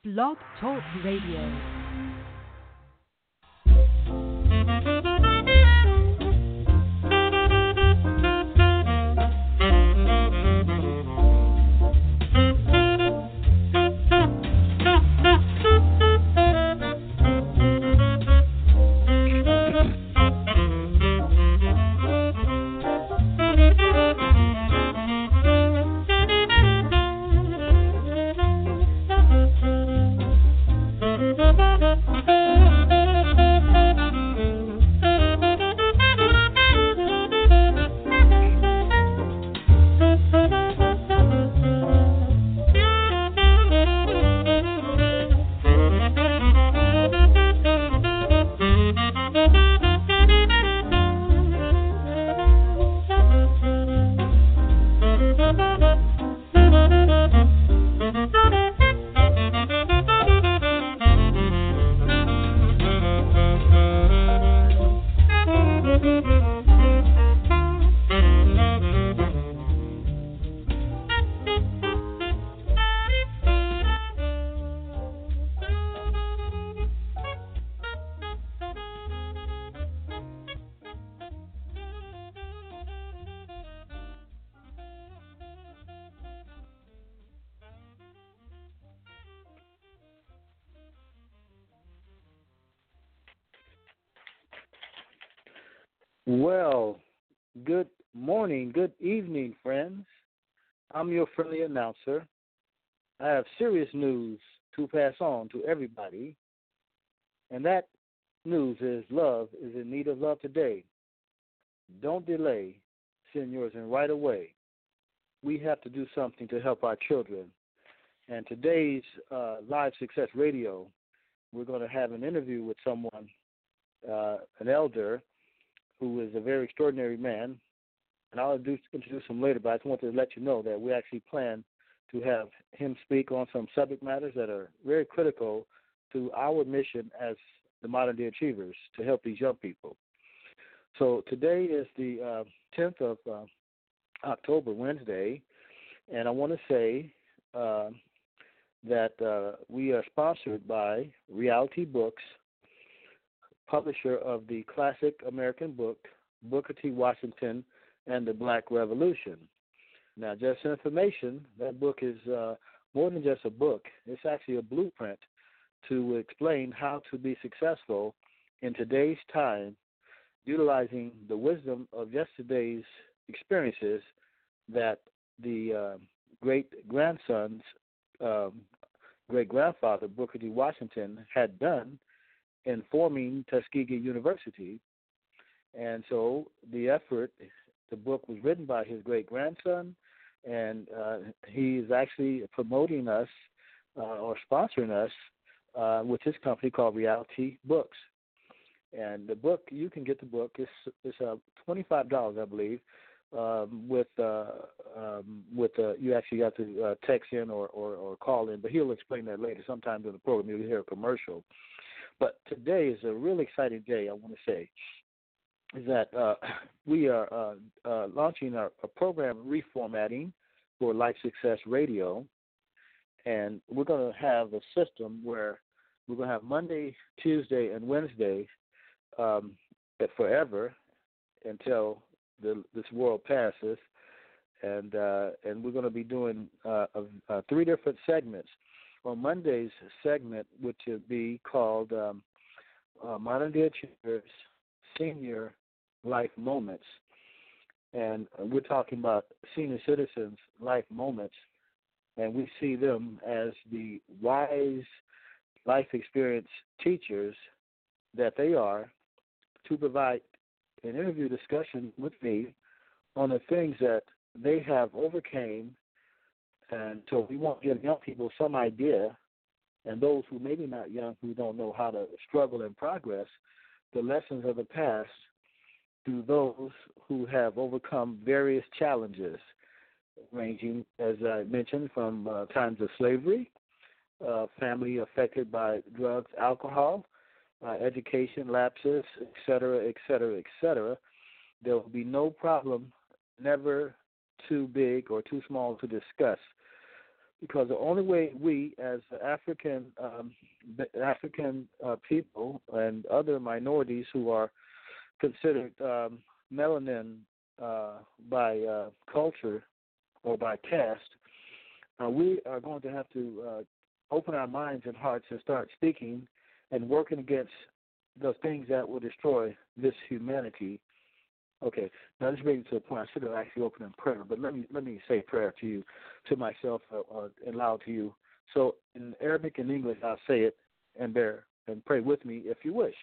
Blog Talk Radio. Well, good morning, good evening, friends. I'm your friendly announcer. I have serious news to pass on to everybody, and that news is love is in need of love today. Don't delay. Send yours in right away. We have to do something to help our children. And today's Live Success Radio, we're going to have an interview with someone, an elder, who is a very extraordinary man, and I'll introduce him later, but I just wanted to let you know that we actually plan to have him speak on some subject matters that are very critical to our mission as the modern-day achievers to help these young people. So today is the 10th of October, Wednesday, and I want to say that we are sponsored by Reality Books, publisher of the classic American book, Booker T. Washington and the Black Revolution. Now, just for information, that book is more than just a book. It's actually a blueprint to explain how to be successful in today's time, utilizing the wisdom of yesterday's experiences that the great-grandson's great-grandfather, Booker T. Washington, had done in forming Tuskegee University. And so the book was written by his great-grandson, and he is actually promoting us or sponsoring us with his company called Reality Books. And the book, you can get the book, it's $25, I believe, you actually have to text in or call in, but he'll explain that later. Sometime during the program, you'll hear a commercial. But today is a really exciting day, I want to say, is that we are launching a program reformatting for Life Success Radio, and we're going to have a system where we're going to have Monday, Tuesday, and Wednesday forever until this world passes, and we're going to be doing 3 different segments. On Monday's segment, which would be called Modern Day Achievers Senior Life Moments. And we're talking about senior citizens' life moments, and we see them as the wise life experience teachers that they are to provide an interview discussion with me on the things that they have overcame. And so we want to give young people some idea, and those who maybe not young, who don't know how to struggle and progress, the lessons of the past through those who have overcome various challenges, ranging, as I mentioned, from times of slavery, family affected by drugs, alcohol, education lapses, et cetera, et cetera, et cetera. There will be no problem, never too big or too small to discuss. because the only way we, as African people and other minorities who are considered melanin by culture or by caste, we are going to have to open our minds and hearts and start speaking and working against the things that will destroy this humanity. Okay, now this brings me to a point. I should have actually opened in prayer, but let me say prayer to you, to myself, and loud to you. So in Arabic and English, I'll say it and pray with me if you wish.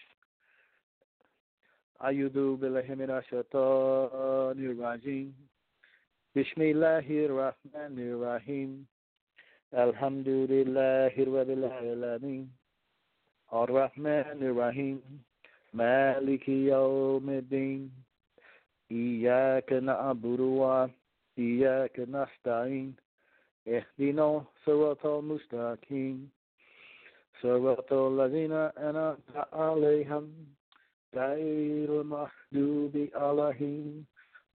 A'udhu billahi minash shaitanir rajim. Bismillahir rahmanir rahim. Alhamdulillahi rabbil alamin. Ar-Rahmanir Rahim. Maliki yawmiddin. Iyyaka na'budu wa iyyaka nasta'in. Ihdina siratal mustaqim. Siratal ladzina an'amta 'alayhim. Ghayril maghdubi 'alayhim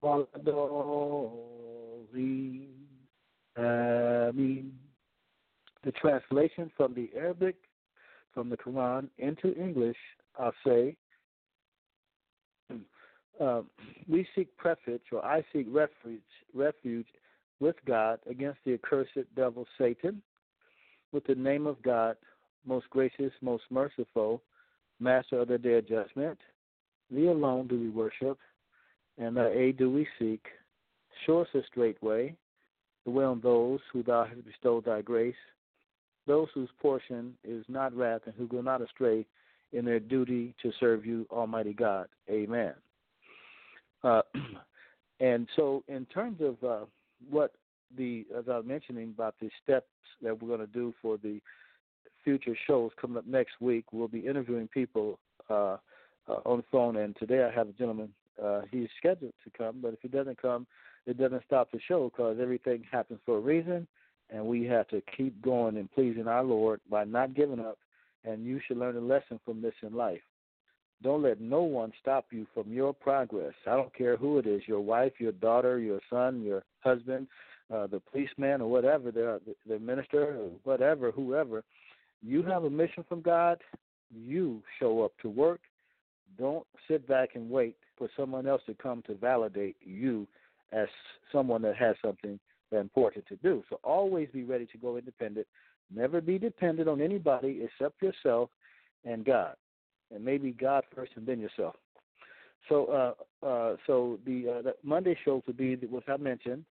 waladdallin. Ameen. The translation from the Arabic, from the Quran into English, I'll say, we seek refuge, or I seek refuge with God against the accursed devil Satan, with the name of God, most gracious, most merciful, master of the day of judgment. Thee alone do we worship, and thy aid do we seek. Show us a straight way, the way on those who thou hast bestowed thy grace, those whose portion is not wrath and who go not astray in their duty to serve you, Almighty God. Amen. And so in terms of as I was mentioning about the steps that we're going to do for the future shows coming up next week, we'll be interviewing people on the phone. And today I have a gentleman, he's scheduled to come, but if he doesn't come, it doesn't stop the show because everything happens for a reason. And we have to keep going and pleasing our Lord by not giving up. And you should learn a lesson from this in life. Don't let no one stop you from your progress. I don't care who it is, your wife, your daughter, your son, your husband, the policeman or whatever, the minister or whatever, whoever. You have a mission from God. You show up to work. Don't sit back and wait for someone else to come to validate you as someone that has something that's important to do. So always be ready to go independent. Never be dependent on anybody except yourself and God, and maybe God first and then yourself. So, the Monday shows will be what I mentioned,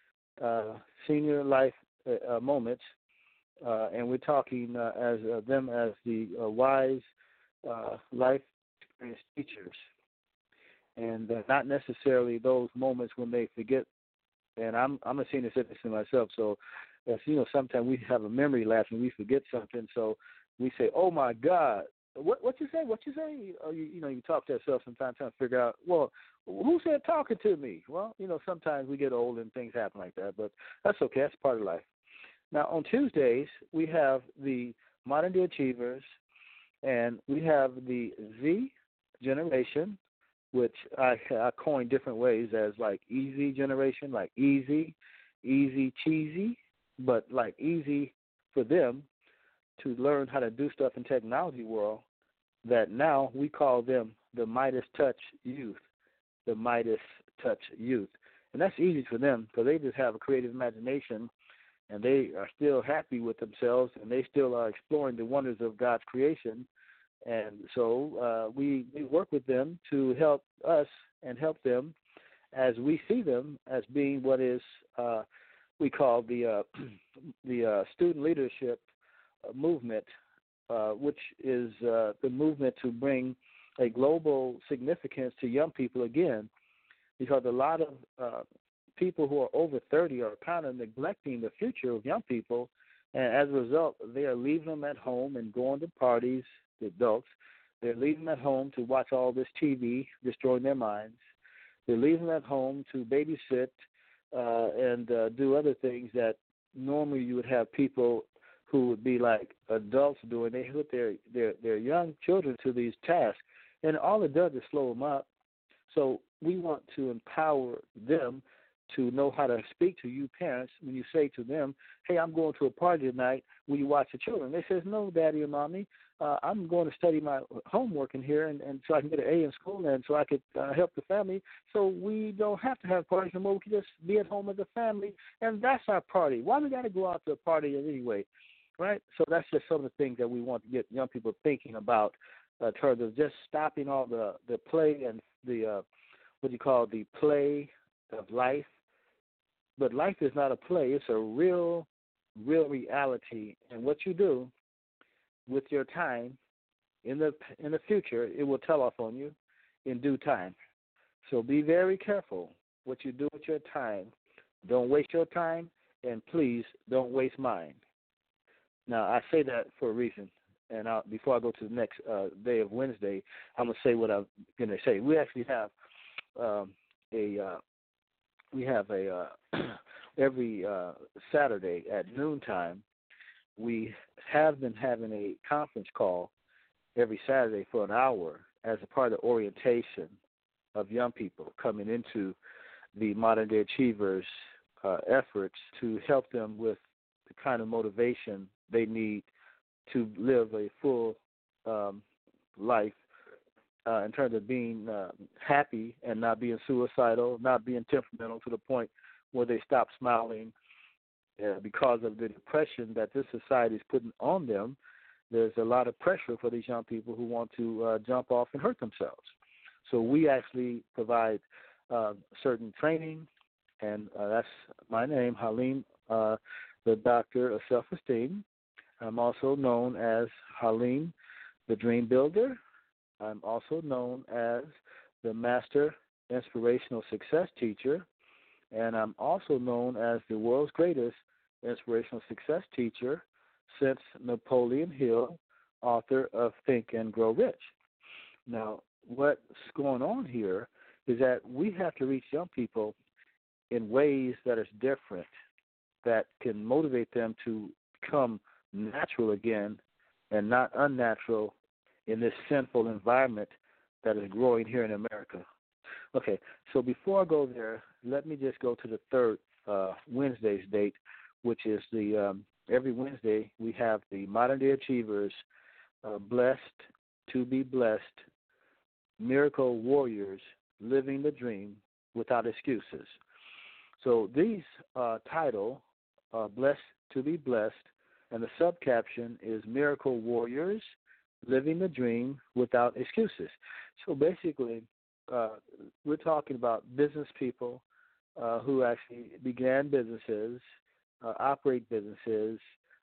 senior life moments, and we're talking as the wise life experience teachers, and not necessarily those moments when they forget. And I'm a senior citizen myself, so as you know, sometimes we have a memory lapse and we forget something. So we say, "Oh my God, what you say? What you say?" You talk to yourself sometimes trying to figure out, well, who said talking to me? Well, sometimes we get old and things happen like that, but that's okay. That's part of life. Now on Tuesdays we have the Modern Day Achievers, and we have the Z generation, which I coined different ways as like easy generation, like easy cheesy, but like easy for them to learn how to do stuff in technology world, that now we call them the Midas Touch youth, the Midas Touch youth. And that's easy for them because they just have a creative imagination and they are still happy with themselves and they still are exploring the wonders of God's creation. And so we work with them to help us and help them as we see them as being what is we call the student leadership movement, which is the movement to bring a global significance to young people again, because a lot of people who are over 30 are kind of neglecting the future of young people, and as a result, they are leaving them at home and going to parties, the adults. They're leaving them at home to watch all this TV, destroying their minds. They're leaving them at home to babysit and do other things that normally you would have people who would be like adults doing. They put their young children to these tasks, and all it does is slow them up. So we want to empower them to know how to speak to you parents when you say to them, hey, I'm going to a party tonight. Will you watch the children? They says, no, Daddy and Mommy. I'm going to study my homework in here, and so I can get an A in school, and so I could help the family. So we don't have to have parties anymore. We can just be at home as a family, and that's our party. Why we got to go out to a party anyway, right? So that's just some of the things that we want to get young people thinking about in terms of just stopping all the play and the what you call the play of life. But life is not a play. It's a real reality. And what you do with your time in the future, it will tell off on you in due time. So be very careful what you do with your time. Don't waste your time, and please don't waste mine. Now, I say that for a reason. And before I go to the next day of Wednesday, I'm going to say what I'm going to say. We actually have every Saturday at noontime, we have been having a conference call every Saturday for an hour as a part of the orientation of young people coming into the Modern Day Achievers efforts to help them with the kind of motivation they need to live a full life in terms of being happy and not being suicidal, not being temperamental to the point where they stop smiling because of the depression that this society is putting on them. There's a lot of pressure for these young people who want to jump off and hurt themselves. So we actually provide certain training, and that's my name, Halim, the Doctor of Self-Esteem. I'm also known as Halim, the Dream Builder. I'm also known as the Master Inspirational Success Teacher, and I'm also known as the world's greatest inspirational success teacher since Napoleon Hill, author of Think and Grow Rich. Now, what's going on here is that we have to reach young people in ways that are different, that can motivate them to become natural again and not unnatural in this sinful environment that is growing here in America. Okay, so before I go there, let me just go to the third Wednesday's date, which is the every Wednesday we have the Modern Day Achievers, Blessed to be Blessed, Miracle Warriors, Living the Dream Without Excuses. So these title, Blessed to be Blessed, and the subcaption is Miracle Warriors, Living the Dream Without Excuses. So basically, we're talking about business people who actually began businesses, operate businesses,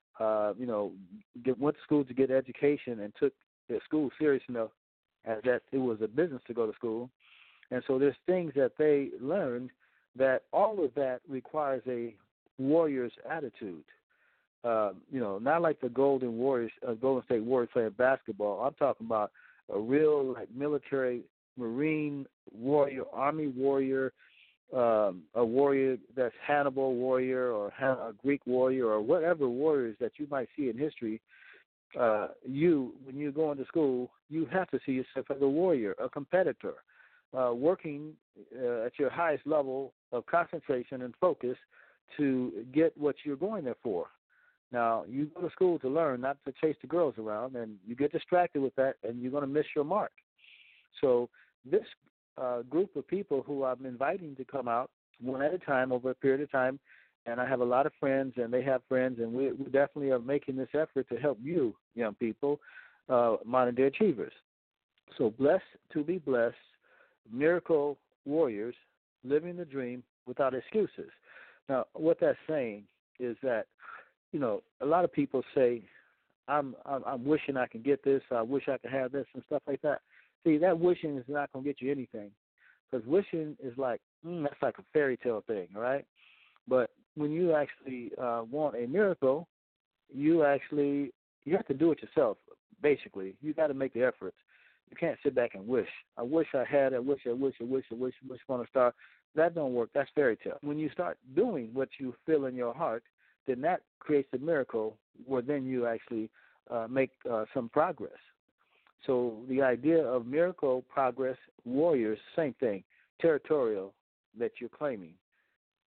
went to school to get education and took their school serious enough as that it was a business to go to school. And so there's things that they learned that all of that requires a warrior's attitude. Not like the Golden State Warriors playing basketball. I'm talking about a real military, Marine warrior, Army warrior, a warrior that's Hannibal warrior or a Greek warrior or whatever warriors that you might see in history. When you go into school, you have to see yourself as a warrior, a competitor, working at your highest level of concentration and focus to get what you're going there for. Now, you go to school to learn, not to chase the girls around, and you get distracted with that, and you're going to miss your mark. So this group of people who I'm inviting to come out one at a time over a period of time, and I have a lot of friends, and they have friends, and we definitely are making this effort to help you, young people, modern-day achievers. So blessed to be blessed, miracle warriors, living the dream without excuses. Now, what that's saying is that, a lot of people say, I'm wishing I can get this, I wish I could have this and stuff like that. See, that wishing is not going to get you anything, because wishing is like, that's like a fairy tale thing, all right? But when you actually want a miracle, you have to do it yourself, basically. You got to make the effort. You can't sit back and wish. I wish I had, I wish want to start. That don't work. That's fairy tale. When you start doing what you feel in your heart, then that creates a miracle where then you actually make some progress. So the idea of miracle, progress, warriors, same thing, territorial that you're claiming.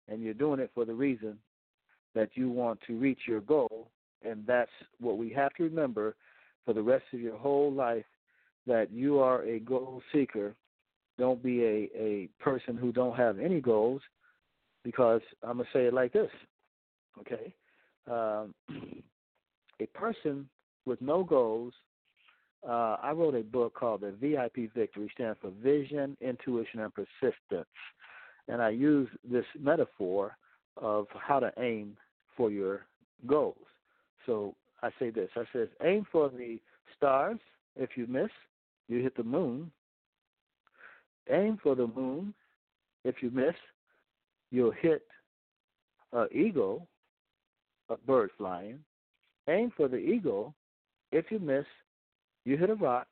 and you're doing it for the reason that you want to reach your goal. And that's what we have to remember for the rest of your whole life, that you are a goal seeker. Don't be a person who don't have any goals, because I'm going to say it like this, okay? A person with no goals, I wrote a book called The VIP Victory, stands for Vision, Intuition, and Persistence. And I use this metaphor of how to aim for your goals. So I say this. I says, aim for the stars. If you miss, you hit the moon. Aim for the moon. If you miss, you'll hit an eagle, a bird flying. Aim for the eagle. If you miss, you hit a rock.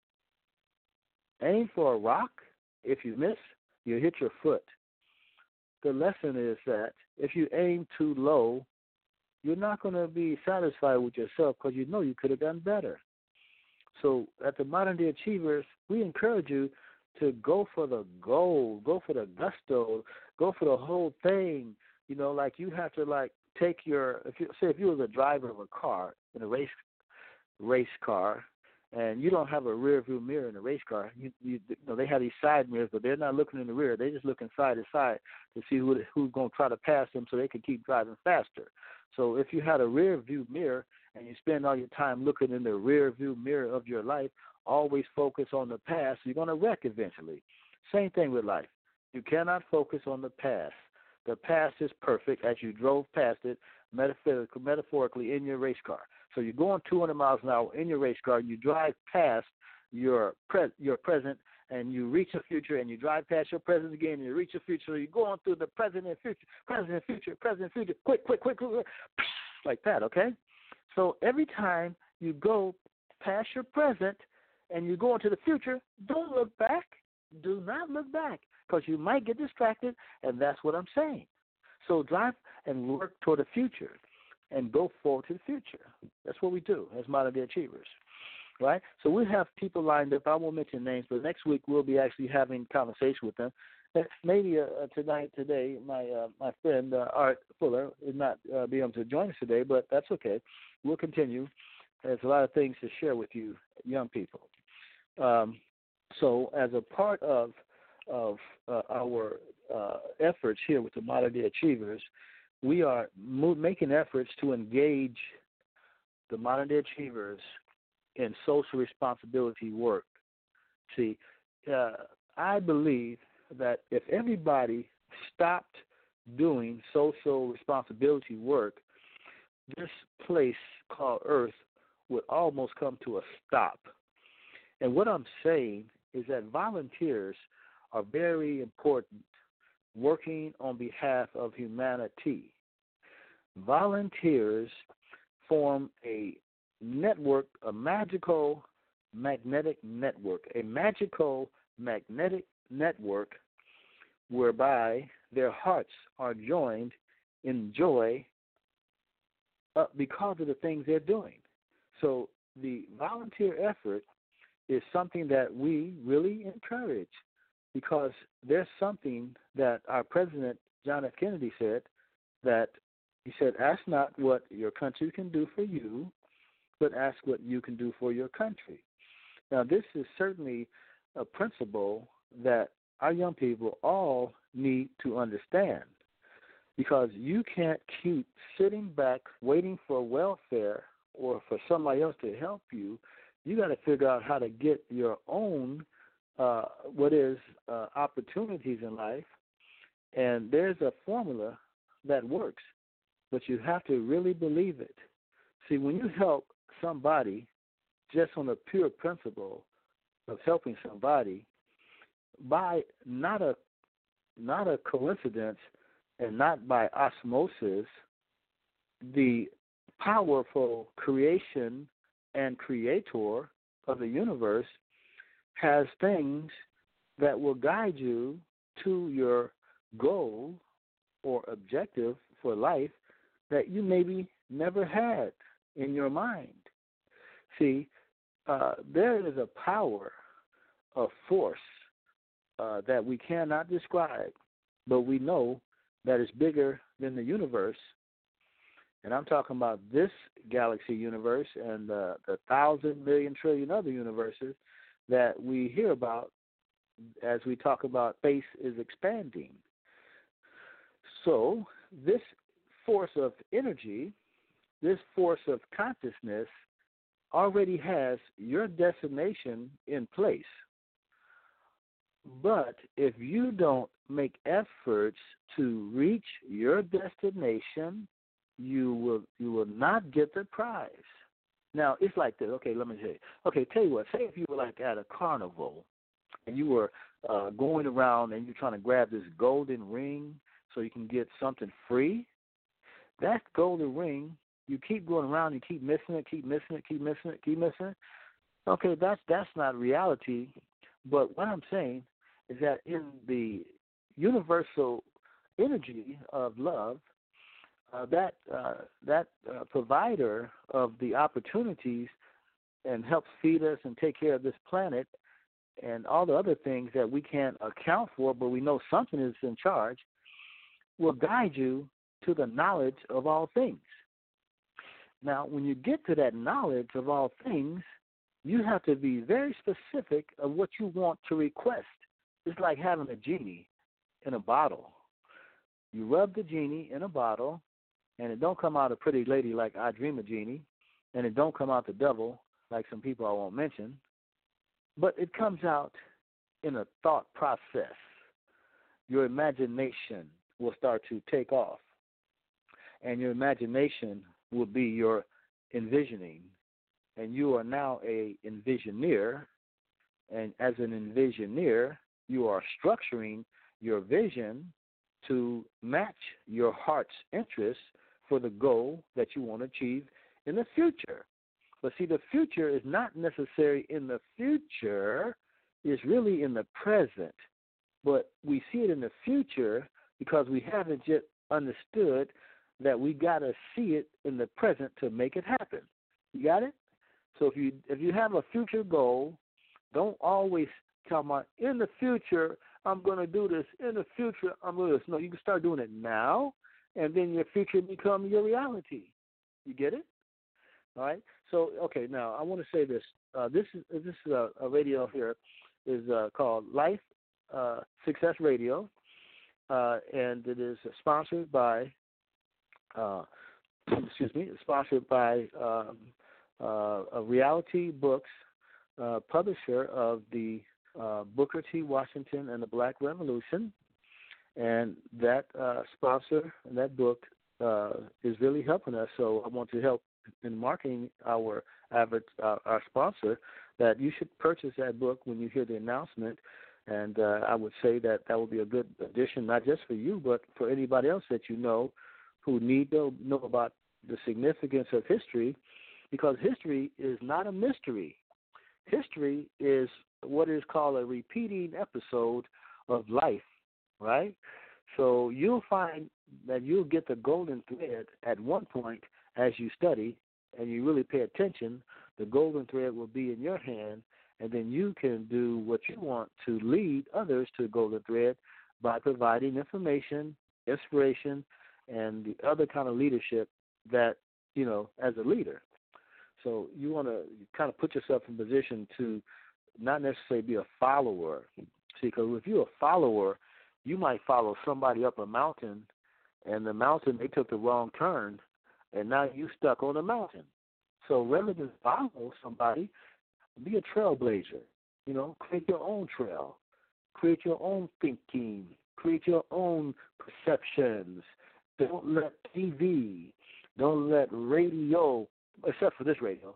Aim for a rock. If you miss, you hit your foot. The lesson is that if you aim too low, you're not going to be satisfied with yourself, because you know you could have done better. So at the Modern Day Achievers, we encourage you to go for the goal, go for the gusto, go for the whole thing. You know, like you have to take your, if you was a driver of a car in a race car, and you don't have a rear view mirror in a race car, you know they have these side mirrors, but they're not looking in the rear. They're just looking side to side to see who's going to try to pass them so they can keep driving faster. So if you had a rear view mirror and you spend all your time looking in the rear view mirror of your life, always focus on the past, you're going to wreck eventually. Same thing with life. You cannot focus on the past. The past is perfect as you drove past it metaphorically in your race car. So you're going 200 miles an hour in your race car, you drive past your present, and you reach the future, and you drive past your present again, and you reach the future. So you're going through the present and future, quick, like that, okay? So every time you go past your present and you go into the future, don't look back. Do not look back, because you might get distracted, and that's what I'm saying. So drive and work toward the future and go forward to the future. That's what we do as Modern Day Achievers, right? So we have people lined up. I won't mention names, but next week we'll be actually having conversation with them. Maybe today, my friend Art Fuller is not be able to join us today, but that's okay. We'll continue. There's a lot of things to share with you, young people. So as a part of our efforts here with the Modern Day Achievers, we are making efforts to engage the Modern Day Achievers in social responsibility work. See, I believe that if everybody stopped doing social responsibility work, this place called Earth would almost come to a stop. And what I'm saying is that volunteers are very important, working on behalf of humanity. Volunteers form a network, a magical magnetic network, whereby their hearts are joined in joy because of the things they're doing. So the volunteer effort is something that we really encourage, because there's something that our President John F. Kennedy said, that he said, ask not what your country can do for you, but ask what you can do for your country. Now, this is certainly a principle that our young people all need to understand, because you can't keep sitting back waiting for welfare or for somebody else to help you. You got to figure out how to get your own opportunities in life, and there's a formula that works, but you have to really believe it. See, when you help somebody just on the pure principle of helping somebody, by not a coincidence and not by osmosis, the powerful creation and creator of the universe has things that will guide you to your goal or objective for life that you maybe never had in your mind. See, there is a power, a force that we cannot describe, but we know that is bigger than the universe, and I'm talking about this galaxy universe and the 1,000 million trillion other universes that we hear about as we talk about space is expanding. So this force of energy, this force of consciousness already has your destination in place. But if you don't make efforts to reach your destination, you will not get the prize. Now, it's like this. Okay, let me tell you. Okay, tell you what. Say if you were like at a carnival and you were going around and you're trying to grab this golden ring so you can get something free. That golden ring, you keep going around, you keep missing it, keep missing it, keep missing it, keep missing it. Okay, that's not reality. But what I'm saying is that in the universal energy of love, that provider of the opportunities and helps feed us and take care of this planet and all the other things that we can't account for, but we know something is in charge, will guide you to the knowledge of all things. Now, when you get to that knowledge of all things, you have to be very specific of what you want to request. It's like having a genie in a bottle. You rub the genie in a bottle, and it don't come out a pretty lady like I Dream a Genie, and it don't come out the devil like some people I won't mention, but it comes out in a thought process. Your imagination will start to take off, and your imagination will be your envisioning, and you are now a envisioneer, and as an envisioneer, you are structuring your vision to match your heart's interest for the goal that you want to achieve in the future. But see, the future is not necessarily in the future, it's really in the present. But we see it in the future because we haven't yet understood that we got to see it in the present to make it happen. You got it? So if you have a future goal, don't always talk about, in the future, I'm going to do this. In the future, I'm going to do this. No, you can start doing it now, and then your future become your reality. You get it? All right? So, okay, now I want to say this. This is a radio here is called Life Success Radio, and it is sponsored by, a Reality Books, publisher of the Booker T. Washington and the Black Revolution, and that sponsor and that book is really helping us. So I want to help in marketing our sponsor, that you should purchase that book when you hear the announcement. And I would say that would be a good addition, not just for you, but for anybody else that you know who need to know about the significance of history, because history is not a mystery. History is what is called a repeating episode of life, right? So you'll find that you'll get the golden thread at one point as you study and you really pay attention. The golden thread will be in your hand, and then you can do what you want to lead others to the golden thread by providing information, inspiration, and the other kind of leadership that, you know, as a leader. So you want to kind of put yourself in position to not necessarily be a follower. See, because if you're a follower, you might follow somebody up a mountain, and the mountain, they took the wrong turn, and now you stuck on the mountain. So rather than follow somebody, be a trailblazer. You know, create your own trail. Create your own thinking. Create your own perceptions. Don't let TV, don't let radio, except for this radio.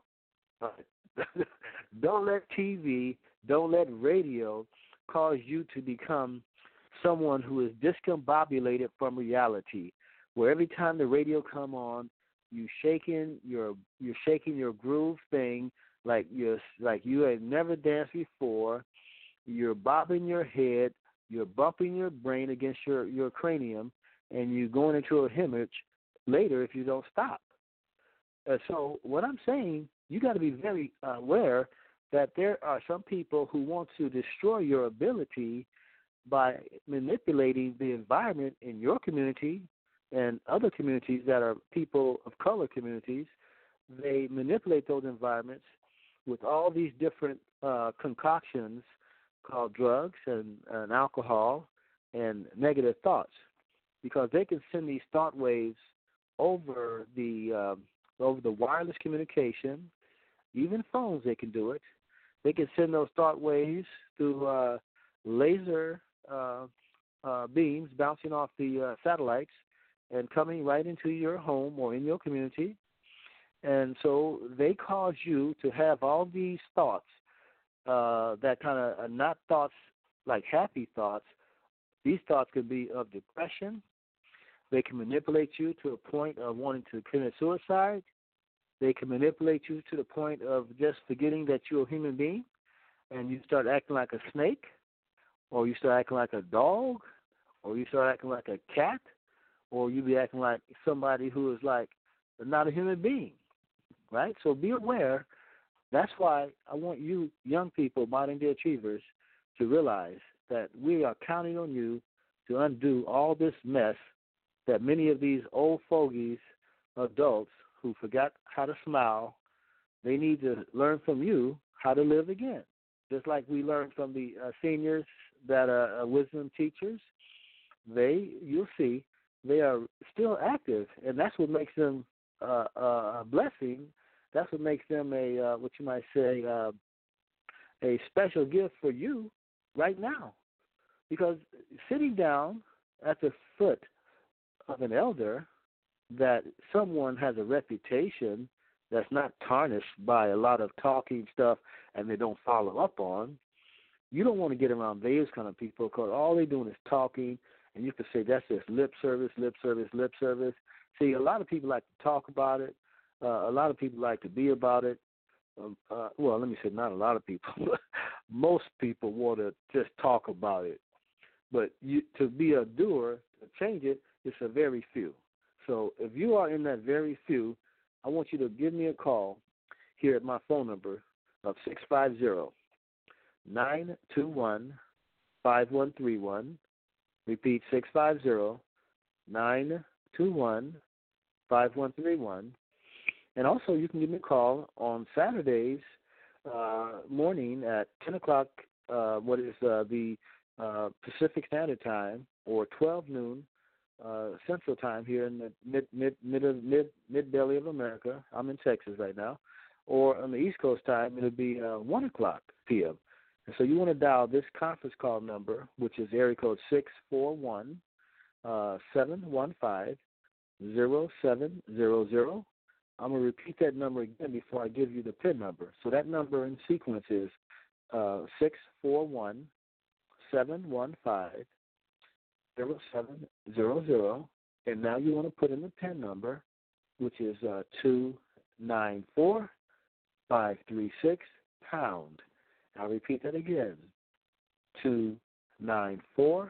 Don't let TV, don't let radio cause you to become someone who is discombobulated from reality, where every time the radio come on, you're shaking your groove thing like you had never danced before. You're bobbing your head, you're bumping your brain against your cranium, and you're going into a hemorrhage later if you don't stop. So what I'm saying, you got to be very aware that there are some people who want to destroy your ability by manipulating the environment in your community and other communities that are people of color communities. They manipulate those environments with all these different concoctions called drugs and alcohol and negative thoughts, because they can send these thought waves over the wireless communication, even phones. They can do it. They can send those thought waves through laser beams bouncing off the satellites and coming right into your home or in your community. And so they cause you to have all these thoughts that kind of are not thoughts like happy thoughts. These thoughts could be of depression. They can manipulate you to a point of wanting to commit suicide. They can manipulate you to the point of just forgetting that you're a human being, and you start acting like a snake, or you start acting like a dog, or you start acting like a cat, or you be acting like somebody who is like not a human being, right? So be aware. That's why I want you young people, modern day achievers, to realize that we are counting on you to undo all this mess that many of these old fogies, adults who forgot how to smile, they need to learn from you how to live again. Just like we learned from the seniors that are wisdom teachers, you'll see, they are still active, and that's what makes them a blessing. That's what makes them what you might say, a special gift for you right now. Because sitting down at the foot of an elder that someone has a reputation that's not tarnished by a lot of talking stuff and they don't follow up on, you don't want to get around those kind of people, because all they're doing is talking, and you can say that's just lip service, lip service, lip service. See, a lot of people like to talk about it. A lot of people like to be about it. Well, let me say not a lot of people. Most people want to just talk about it. But to be a doer, to change it, it's a very few. So if you are in that very few, I want you to give me a call here at my phone number of 650-921-5131. Repeat, 650-921-5131. And also you can give me a call on Saturdays morning at 10 o'clock, the Pacific Standard Time, or 12 noon Central Time here in the mid belly of America. I'm in Texas right now. Or on the East Coast time, it'll be 1 o'clock p.m. And so you want to dial this conference call number, which is area code 641-715-0700. I'm going to repeat that number again before I give you the PIN number. So that number in sequence is 641-715-0700. And now you want to put in the PIN number, which is 294-536#. I'll repeat that again, 294-436#.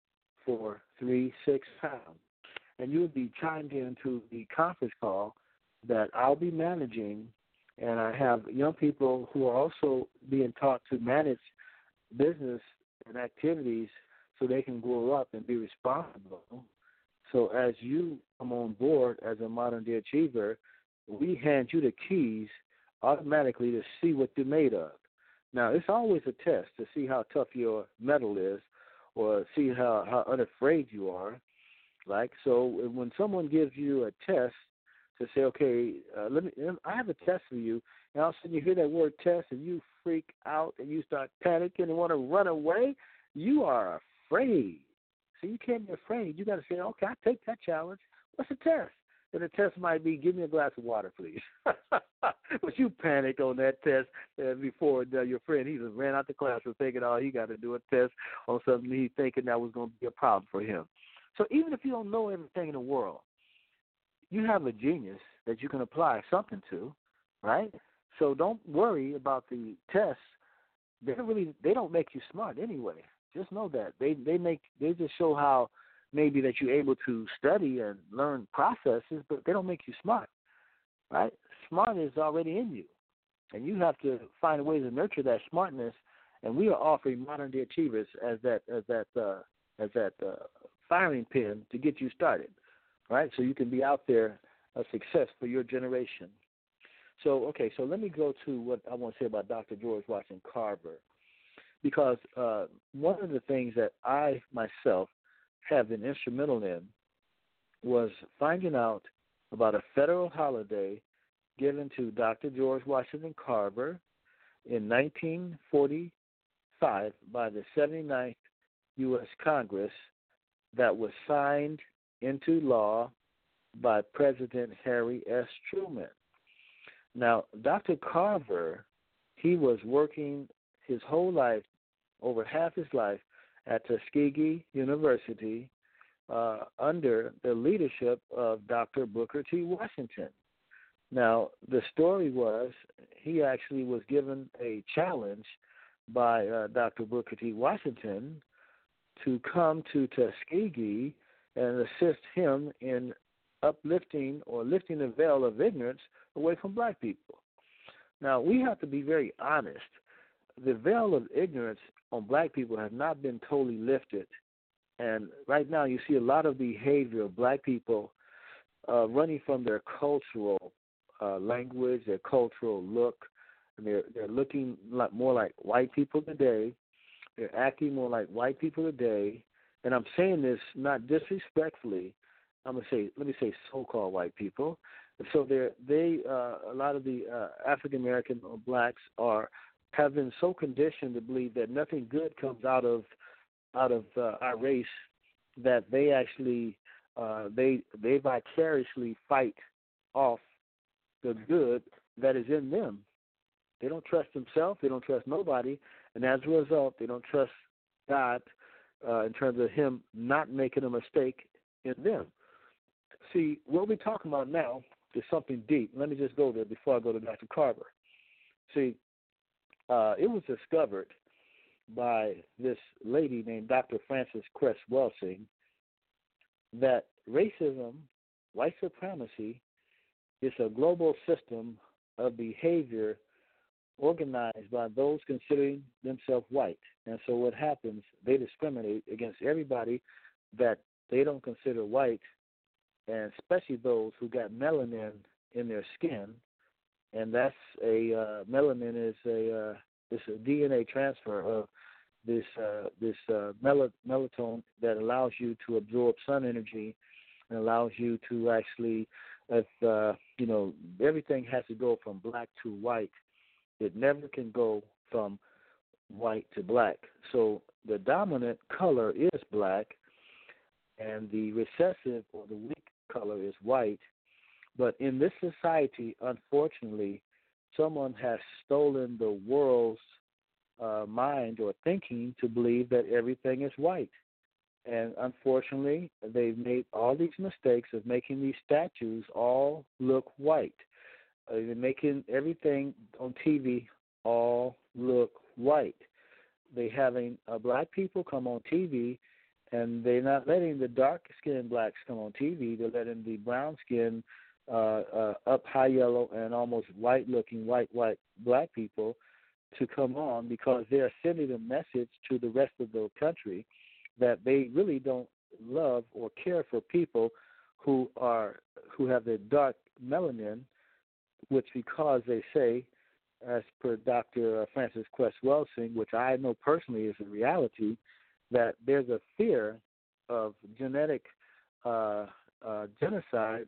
And you'll be chimed into the conference call that I'll be managing, and I have young people who are also being taught to manage business and activities so they can grow up and be responsible. So as you come on board as a modern-day achiever, we hand you the keys automatically to see what you're made of. Now, it's always a test to see how tough your metal is, or see how unafraid you are. Like, so when someone gives you a test to say, okay, I have a test for you, and all of a sudden you hear that word test and you freak out and you start panicking and want to run away, you are afraid. So you can't be afraid. You got to say, okay, I'll take that challenge. What's the test? And the test might be, give me a glass of water, please. But you panic on that test before your friend, he just ran out the classroom thinking, oh, he got to do a test on something he's thinking that was going to be a problem for him. So even if you don't know everything in the world, you have a genius that you can apply something to, right? So don't worry about the tests. They don't make you smart anyway. Just know that they just show how maybe that you're able to study and learn processes, but they don't make you smart, right? Smart is already in you, and you have to find a way to nurture that smartness and we are offering modern day achievers as that firing pin to get you started, right? So you can be out there a success for your generation. So so let me go to what I want to say about Dr. George Washington Carver, because one of the things that I myself have been instrumental in was finding out about a federal holiday given to Dr. George Washington Carver in 1945 by the 79th U.S. Congress that was signed into law by President Harry S. Truman. Now, Dr. Carver, he was working his whole life, over half his life, at Tuskegee University under the leadership of Dr. Booker T. Washington. Now, the story was he actually was given a challenge by Dr. Booker T. Washington to come to Tuskegee and assist him in uplifting or lifting the veil of ignorance away from black people. Now, we have to be very honest. The veil of ignorance on black people has not been totally lifted. And right now you see a lot of behavior of black people running from their cultural language, their cultural look. And they're looking more like white people today. They're acting more like white people today. And I'm saying this not disrespectfully. Let me say so-called white people. So a lot of the African American or blacks have been so conditioned to believe that nothing good comes out of our race, that they actually they vicariously fight off the good that is in them. They don't trust themselves. They don't trust nobody, and as a result, they don't trust God in terms of Him not making a mistake in them. See, what we're talking about now is something deep. Let me just go there before I go to Dr. Carver. See, it was discovered by this lady named Dr. Frances Cress Welsing that racism, white supremacy, is a global system of behavior organized by those considering themselves white. And so what happens, they discriminate against everybody that they don't consider white, and especially those who got melanin in their skin. And that's melanin is a DNA transfer of this melatonin that allows you to absorb sun energy and allows you to actually, everything has to go from black to white. It never can go from white to black. So the dominant color is black, and the recessive or the weak color is white. But in this society, unfortunately, someone has stolen the world's mind or thinking to believe that everything is white. And unfortunately, they've made all these mistakes of making these statues all look white. They're making everything on TV all look white. They're having black people come on TV, and they're not letting the dark-skinned blacks come on TV. They're letting the brown-skinned, up high yellow and almost white-looking white black people to come on, because they are sending a message to the rest of the country that they really don't love or care for people who have the dark melanin, which, because they say, as per Dr. Frances Cress Welsing, which I know personally is a reality, that there's a fear of genetic genocide,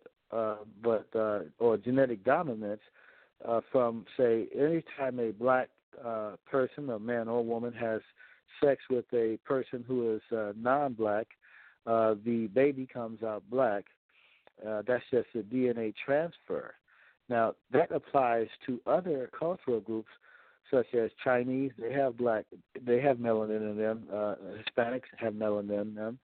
or genetic dominance from, say, any time a black person, a man or woman, has sex with a person who is non-black, the baby comes out black. That's just a DNA transfer. Now, that applies to other cultural groups, such as Chinese. They have melanin in them. Hispanics have melanin in them.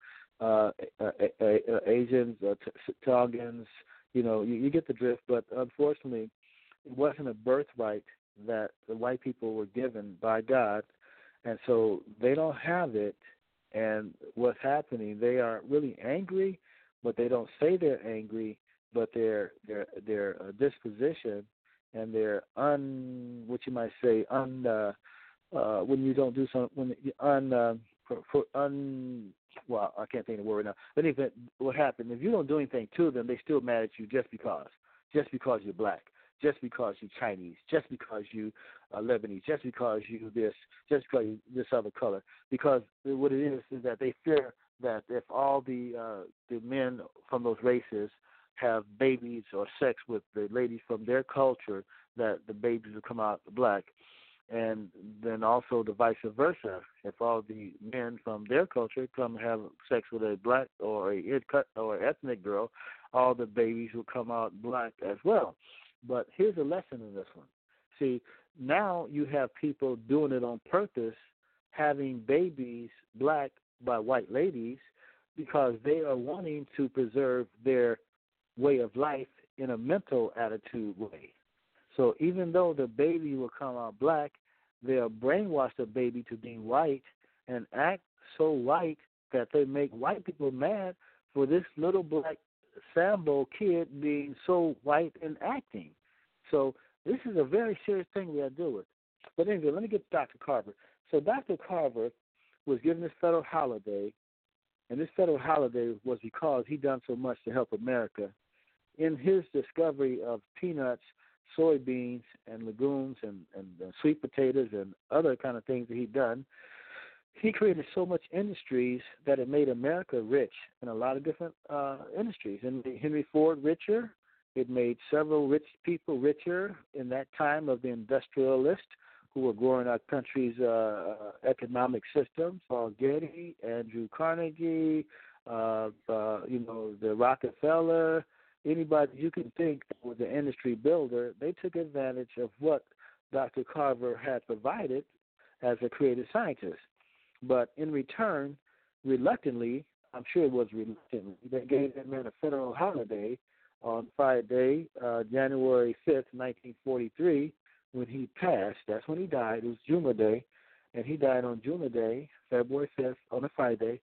Asians, Tongans, you get the drift. But unfortunately, it wasn't a birthright that the white people were given by God, and so they don't have it. And what's happening? They are really angry, but they don't say they're angry. But their disposition and their when you don't do something, when you well, I can't think of the word now. But if what happened, if you don't do anything to them, they still mad at you just because you're black, just because you're Chinese, just because you are Lebanese, just because you this, just because you this other color. Because what it is that they fear that if all the men from those races have babies or sex with the ladies from their culture, that the babies will come out black. And then also the vice versa. If all the men from their culture come have sex with a black or or ethnic girl, all the babies will come out black as well. But here's a lesson in this one. See, now you have people doing it on purpose, having babies black by white ladies because they are wanting to preserve their way of life in a mental attitude way. So even though the baby will come out black, they'll brainwash the baby to be white and act so white that they make white people mad for this little black Sambo kid being so white and acting. So this is a very serious thing we have to deal with. But anyway, let me get to Dr. Carver. So Dr. Carver was given this federal holiday, and this federal holiday was because he done so much to help America. In his discovery of peanuts, soybeans, and legumes, and sweet potatoes, and other kind of things that he done, he created so much industries that it made America rich in a lot of different industries. It made Henry Ford richer. It made several rich people richer in that time of the industrialists who were growing our country's economic system. Paul Getty, Andrew Carnegie, the Rockefeller, anybody you can think that was an industry builder, they took advantage of what Dr. Carver had provided as a creative scientist. But in return, reluctantly, I'm sure it was reluctantly, they gave that man a federal holiday on Friday, January 5th, 1943, when he passed. That's when he died. It was Juma Day, and he died on Juma Day, February 5th, on a Friday,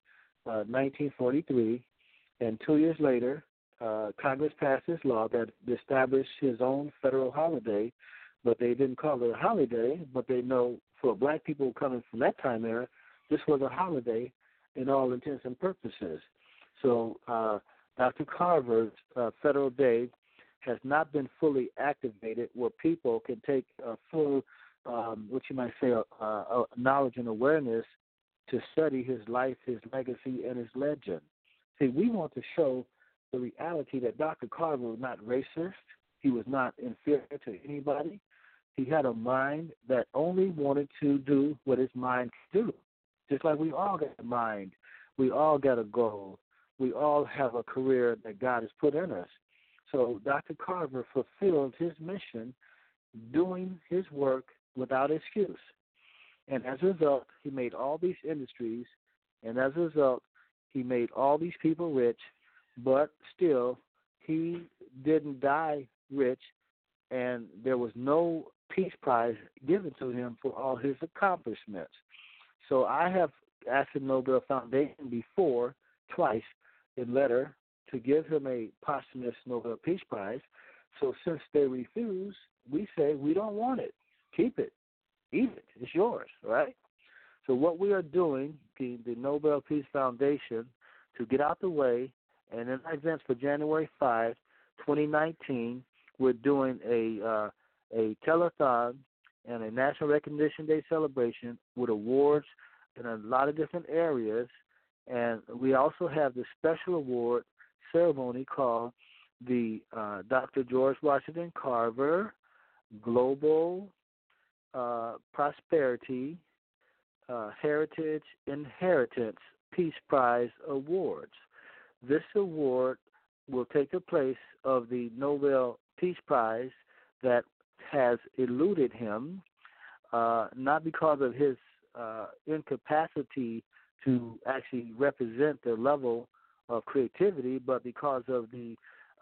1943. And 2 years later, Congress passed this law that established his own federal holiday, but they didn't call it a holiday, but they know for black people coming from that time era, this was a holiday in all intents and purposes. So Dr. Carver's federal day has not been fully activated where people can take a full, what you might say, knowledge and awareness to study his life, his legacy, and his legend. See, we want to show the reality that Dr. Carver was not racist. He was not inferior to anybody. He had a mind that only wanted to do what his mind could do. Just like we all got a mind. We all got a goal. We all have a career that God has put in us. So Dr. Carver fulfilled his mission doing his work without excuse. And as a result, he made all these industries, and as a result, he made all these people rich, but still, he didn't die rich, and there was no Peace Prize given to him for all his accomplishments. So I have asked the Nobel Foundation before, twice, in letter, to give him a posthumous Nobel Peace Prize. So since they refuse, we say we don't want it. Keep it. Eat it. It's yours, right? So what we are doing, the Nobel Peace Foundation, to get out the way, and in our events for January 5, 2019, we're doing a telethon and a National Recognition Day celebration with awards in a lot of different areas. And we also have the special award ceremony called the Dr. George Washington Carver Global Prosperity Heritage Inheritance Peace Prize Awards. This award will take the place of the Nobel Peace Prize that has eluded him, not because of his incapacity to actually represent the level of creativity, but because of the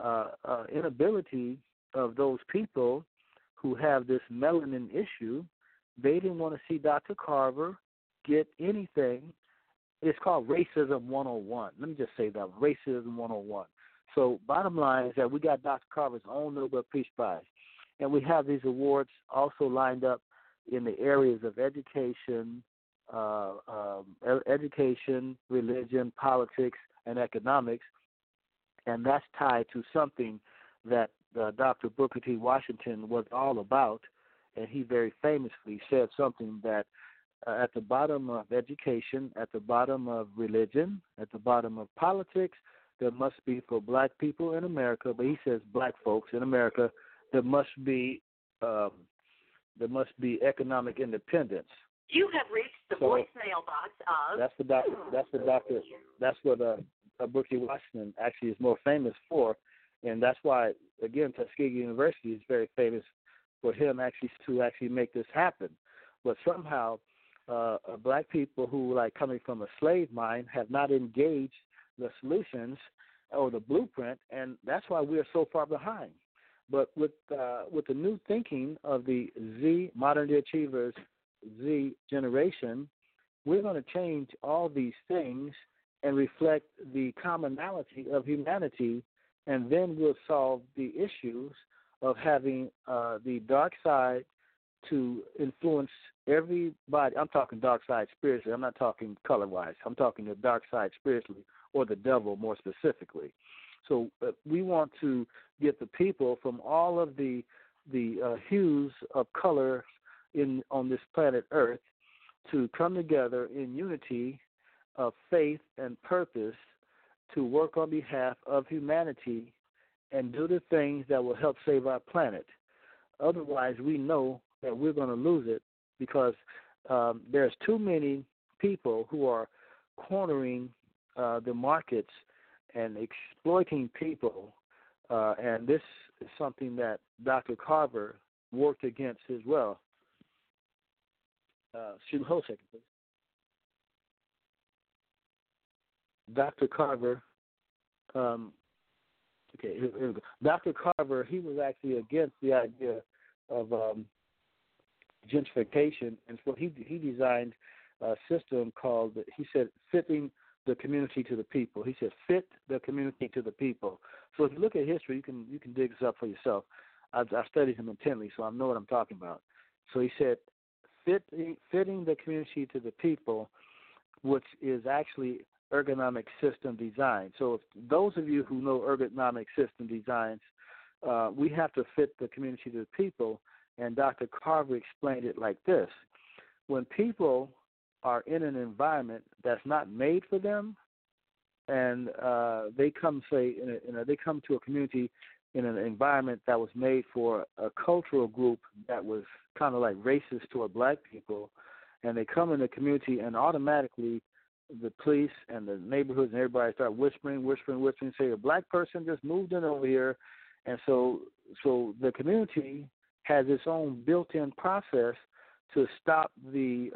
inability of those people who have this melanin issue. They didn't want to see Dr. Carver get anything. It's called Racism 101. Let me just say that, Racism 101. So bottom line is that we got Dr. Carver's own Nobel Peace Prize. And we have these awards also lined up in the areas of education, religion, politics, and economics, and that's tied to something that Dr. Booker T. Washington was all about, and he very famously said something that at the bottom of education, at the bottom of religion, at the bottom of politics, there must be, for black people in America, but he says black folks in America, there must be economic independence. You have reached the voicemail box of. That's what Booker T. Washington actually is more famous for, and that's why, again, Tuskegee University is very famous for him to actually make this happen. But somehow, black people who, like, coming from a slave mind have not engaged the solutions or the blueprint, and that's why we are so far behind. But with the new thinking of the modern day achievers, Z generation, we're going to change all these things and reflect the commonality of humanity, and then we'll solve the issues of having the dark side to influence everybody. I'm talking dark side spiritually. I'm not talking color-wise. I'm talking the dark side spiritually, or the devil more specifically. So we want to get the people from all of the hues of color on this planet Earth to come together in unity of faith and purpose to work on behalf of humanity and do the things that will help save our planet. Otherwise, we know that we're going to lose it, because there's too many people who are cornering the markets and exploiting people, and this is something that Dr. Carver worked against as well. Hold a second, please. Dr. Carver, here we go. Dr. Carver, he was actually against the idea of gentrification, and so he designed a system called, he said, fitting the community to the people. He said, fit the community to the people. So if you look at history, you can dig this up for yourself. I've studied him intently, so I know what I'm talking about. So he said, fitting the community to the people, which is actually ergonomic system design. So if those of you who know ergonomic system designs, we have to fit the community to the people, and Dr. Carver explained it like this. When people are in an environment that's not made for them, and they come to a community in an environment that was made for a cultural group that was kind of like racist toward black people, and they come in the community, and automatically the police and the neighborhoods and everybody start whispering, say a black person just moved in over here, and so the community has its own built-in process to stop the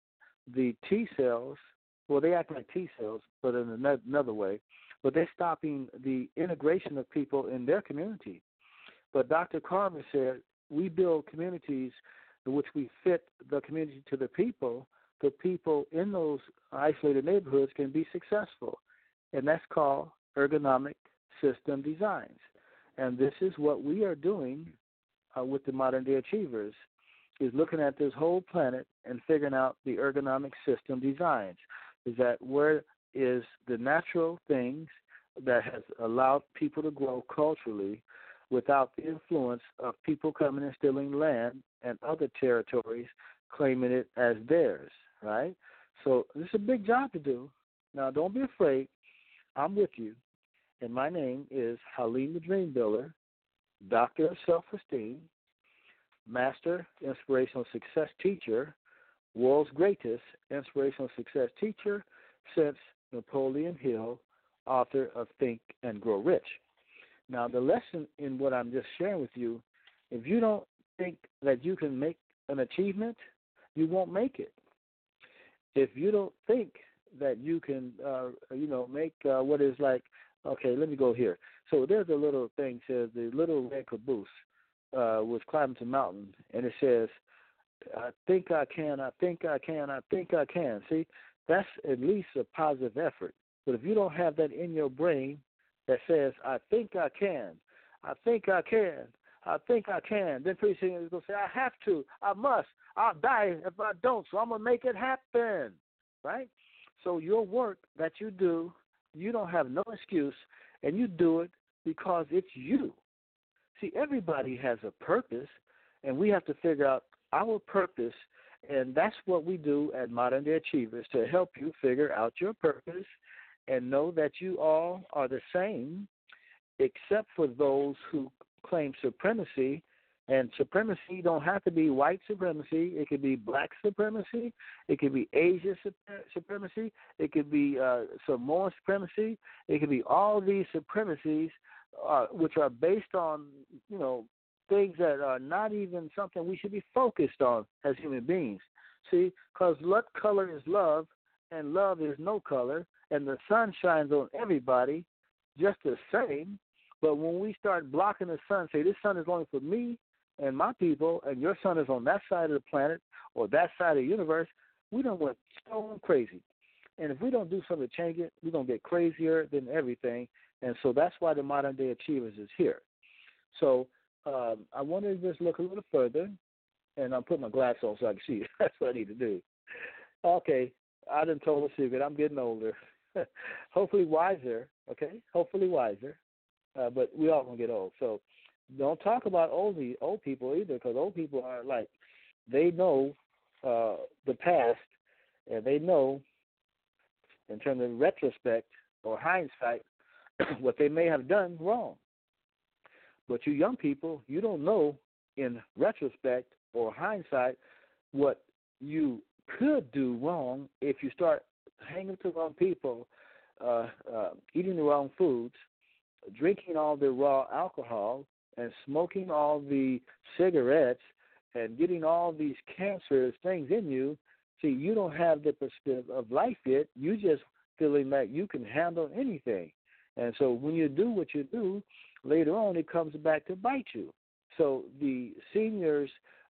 T cells. Well, they act like T cells, but in another way. But they're stopping the integration of people in their community. But Dr. Carver said, we build communities in which we fit the community to the people. The people in those isolated neighborhoods can be successful. And that's called ergonomic system designs. And this is what we are doing with the modern day achievers, is looking at this whole planet and figuring out the ergonomic system designs. Is that where is the natural things that has allowed people to grow culturally without the influence of people coming and stealing land and other territories claiming it as theirs, right? So this is a big job to do. Now, don't be afraid. I'm with you. And my name is Halim the Dream Builder, Doctor of Self-Esteem, Master Inspirational Success Teacher, world's greatest inspirational success teacher since Napoleon Hill, author of Think and Grow Rich. Now, the lesson in what I'm just sharing with you, if you don't think that you can make an achievement, you won't make it. If you don't think that you can, make what is like, okay, let me go here. So there's a little thing says the little red caboose was climbing the mountain, and it says, I think I can, I think I can, I think I can. See, that's at least a positive effort. But if you don't have that in your brain that says, I think I can, I think I can, I think I can. Then pretty soon he's going to say, I have to. I must. I'll die if I don't, so I'm going to make it happen, right? So your work that you do, you don't have no excuse, and you do it because it's you. See, everybody has a purpose, and we have to figure out our purpose, and that's what we do at Modern Day Achievers, to help you figure out your purpose and know that you all are the same, except for those who claim supremacy. And supremacy don't have to be white supremacy. It could be black supremacy. It could be Asian supremacy. It could be Samoan supremacy. It could be all these supremacies, which are based on, things that are not even something we should be focused on as human beings. See, because what color is love, and love is no color, and the sun shines on everybody just the same. But when we start blocking the sun, say this sun is only for me and my people, and your sun is on that side of the planet or that side of the universe, we done went stone crazy. And if we don't do something to change it, we're going to get crazier than everything. And so that's why the Modern Day Achievers is here. So I want to just look a little further, and I'm putting my glass on so I can see. That's what I need to do. Okay, I done told a secret. I'm getting older. Hopefully wiser, okay? Hopefully wiser. But we all going to get old. So don't talk about old people either, because old people are like, they know the past, and they know in terms of retrospect or hindsight what they may have done wrong. But you young people, you don't know in retrospect or hindsight what you could do wrong if you start hanging with the wrong people, eating the wrong foods, drinking all the raw alcohol, and smoking all the cigarettes, and getting all these cancerous things in you. See, you don't have the perspective of life yet. You just feeling like you can handle anything. And so when you do what you do, later on it comes back to bite you. So the seniors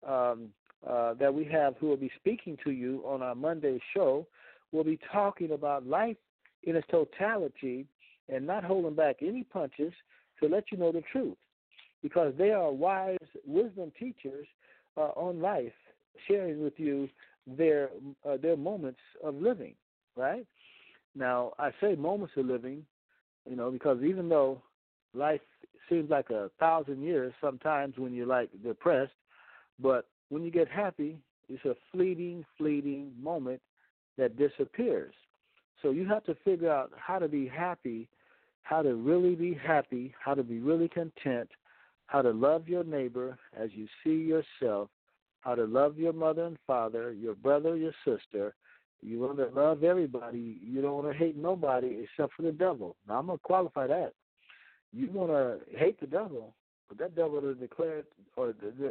that we have who will be speaking to you on our Monday show will be talking about life in its totality and not holding back any punches to let you know the truth, because they are wise wisdom teachers on life, sharing with you their moments of living, right? Now, I say moments of living, because even though life seems like 1,000 years sometimes when you're like depressed, but when you get happy, it's a fleeting moment that disappears. So you have to figure out how to be happy, how to really be happy, how to be really content, how to love your neighbor as you see yourself, how to love your mother and father, your brother, your sister. You want to love everybody. You don't want to hate nobody except for the devil. Now, I'm going to qualify that. You want to hate the devil, but that devil has declared or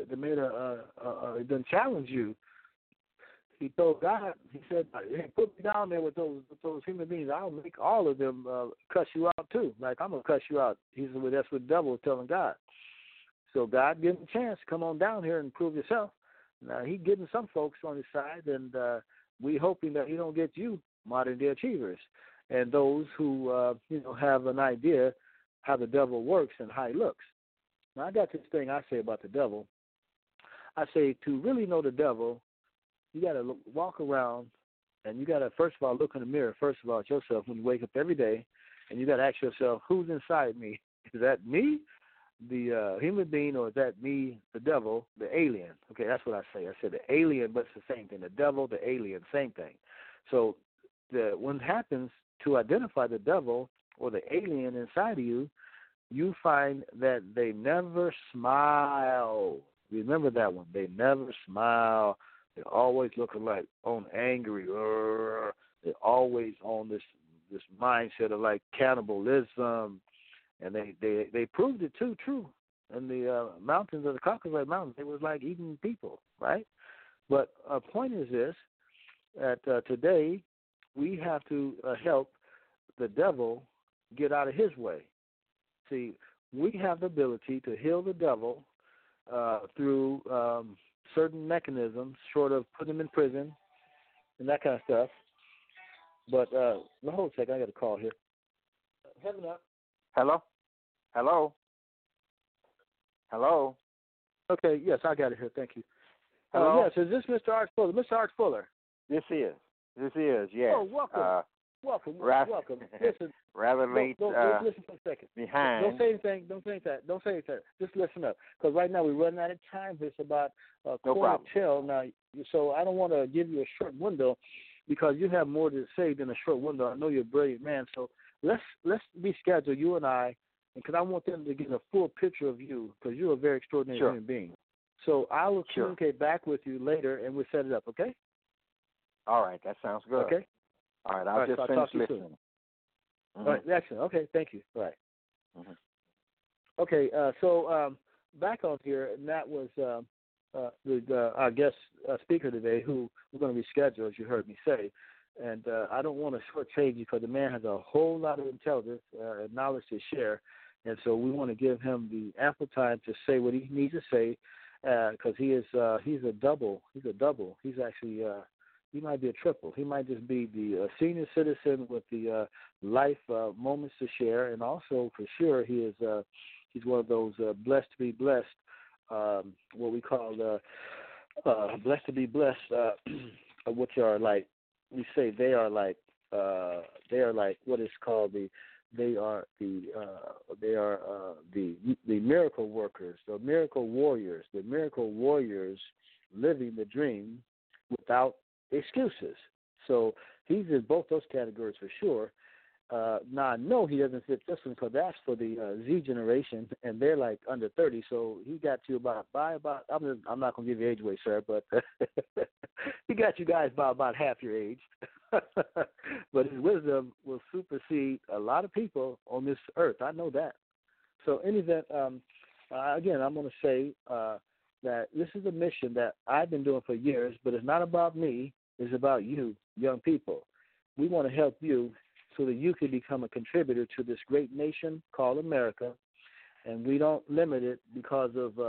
done challenge you. He told God, he said, hey, put me down there with those human beings. I'll make all of them cuss you out too. Like, I'm going to cuss you out. He said, well, that's what the devil was telling God. So God gave him a chance. Come on down here and prove yourself. Now, he's getting some folks on his side, and we hoping that he don't get you, Modern Day Achievers, and those who, have an idea how the devil works and how he looks. Now, I got this thing I say about the devil. I say to really know the devil, you got to walk around, and you got to, first of all, look in the mirror, first of all, at yourself when you wake up every day, and you got to ask yourself, who's inside me? Is that me, the human being, or is that me, the devil, the alien? Okay, that's what I say. I said the alien, but it's the same thing. The devil, the alien, same thing. So when it happens to identify the devil or the alien inside of you, you find that they never smile. Remember that one. They never smile. They're always looking like on angry. They're always on this mindset of like cannibalism. And they proved it too true. In the mountains of the Caucasus Mountains, it was like eating people, right? But our point is this, that today we have to help the devil get out of his way. See, we have the ability to heal the devil through certain mechanisms, short of putting him in prison and that kind of stuff. But hold a second, I got a call here. Heaven up. Hello? Hello? Hello? Okay, yes, I got it here. Thank you. Hello? Yes, is this Mr. Art Fuller? Mr. Art Fuller. This is, yes. Oh, welcome. Welcome. Listen. Rather late. Don't listen for a second. Behind. Don't say anything. Don't say anything. Just listen up. Because right now we're running out of time. It's about quarter till now. So I don't want to give you a short window because you have more to say than a short window. I know you're a brilliant man. So let's reschedule you and I, because I want them to get a full picture of you because you're a very extraordinary human being. So I will communicate back with you later and we'll set it up. Okay? All right. That sounds good. Okay. All right. I'll just finish listening. All right, excellent. Okay, thank you. All right. Mm-hmm. Okay, so back on here, and that was our guest speaker today, who we're going to reschedule, as you heard me say. And I don't want to shortchange you because the man has a whole lot of intelligence and knowledge to share. And so we want to give him the ample time to say what he needs to say because he's a double. He's a double. He's actually he might be a triple. He might just be the senior citizen with the life moments to share, and also for sure he's one of those blessed to be blessed, what we call blessed to be blessed, which are like we say they are like what is called the miracle workers, the miracle warriors living the dream without excuses. So he's in both those categories for sure. Now I know he doesn't fit this one because that's for the Z generation, and they're like under 30. So he got you about. I'm not going to give you age away, sir, but he got you guys by about half your age. But his wisdom will supersede a lot of people on this earth. I know that. So in any event, again, I'm going to say that this is a mission that I've been doing for years, but it's not about me. It's about you, young people. We want to help you so that you can become a contributor to this great nation called America, and we don't limit it because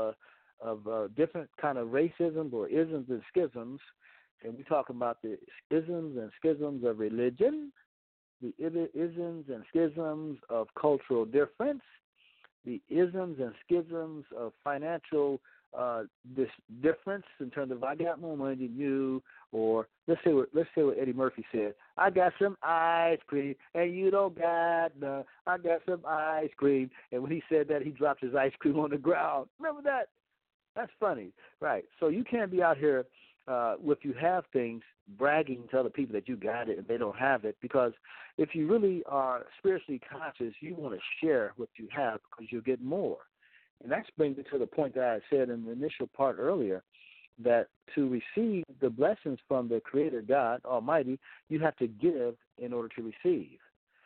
of different kind of racism or isms and schisms. And we talk about the isms and schisms of religion, the isms and schisms of cultural difference, the isms and schisms of financial this difference in terms of I got more money than you, or let's say what Eddie Murphy said. I got some ice cream and you don't got none. I got some ice cream, and when he said that, he dropped his ice cream on the ground. Remember that? That's funny, right? So you can't be out here if you have things bragging to other people that you got it and they don't have it, because if you really are spiritually conscious, you want to share what you have because you'll get more. And that brings me to the point that I said in the initial part earlier, that to receive the blessings from the Creator God Almighty, you have to give in order to receive.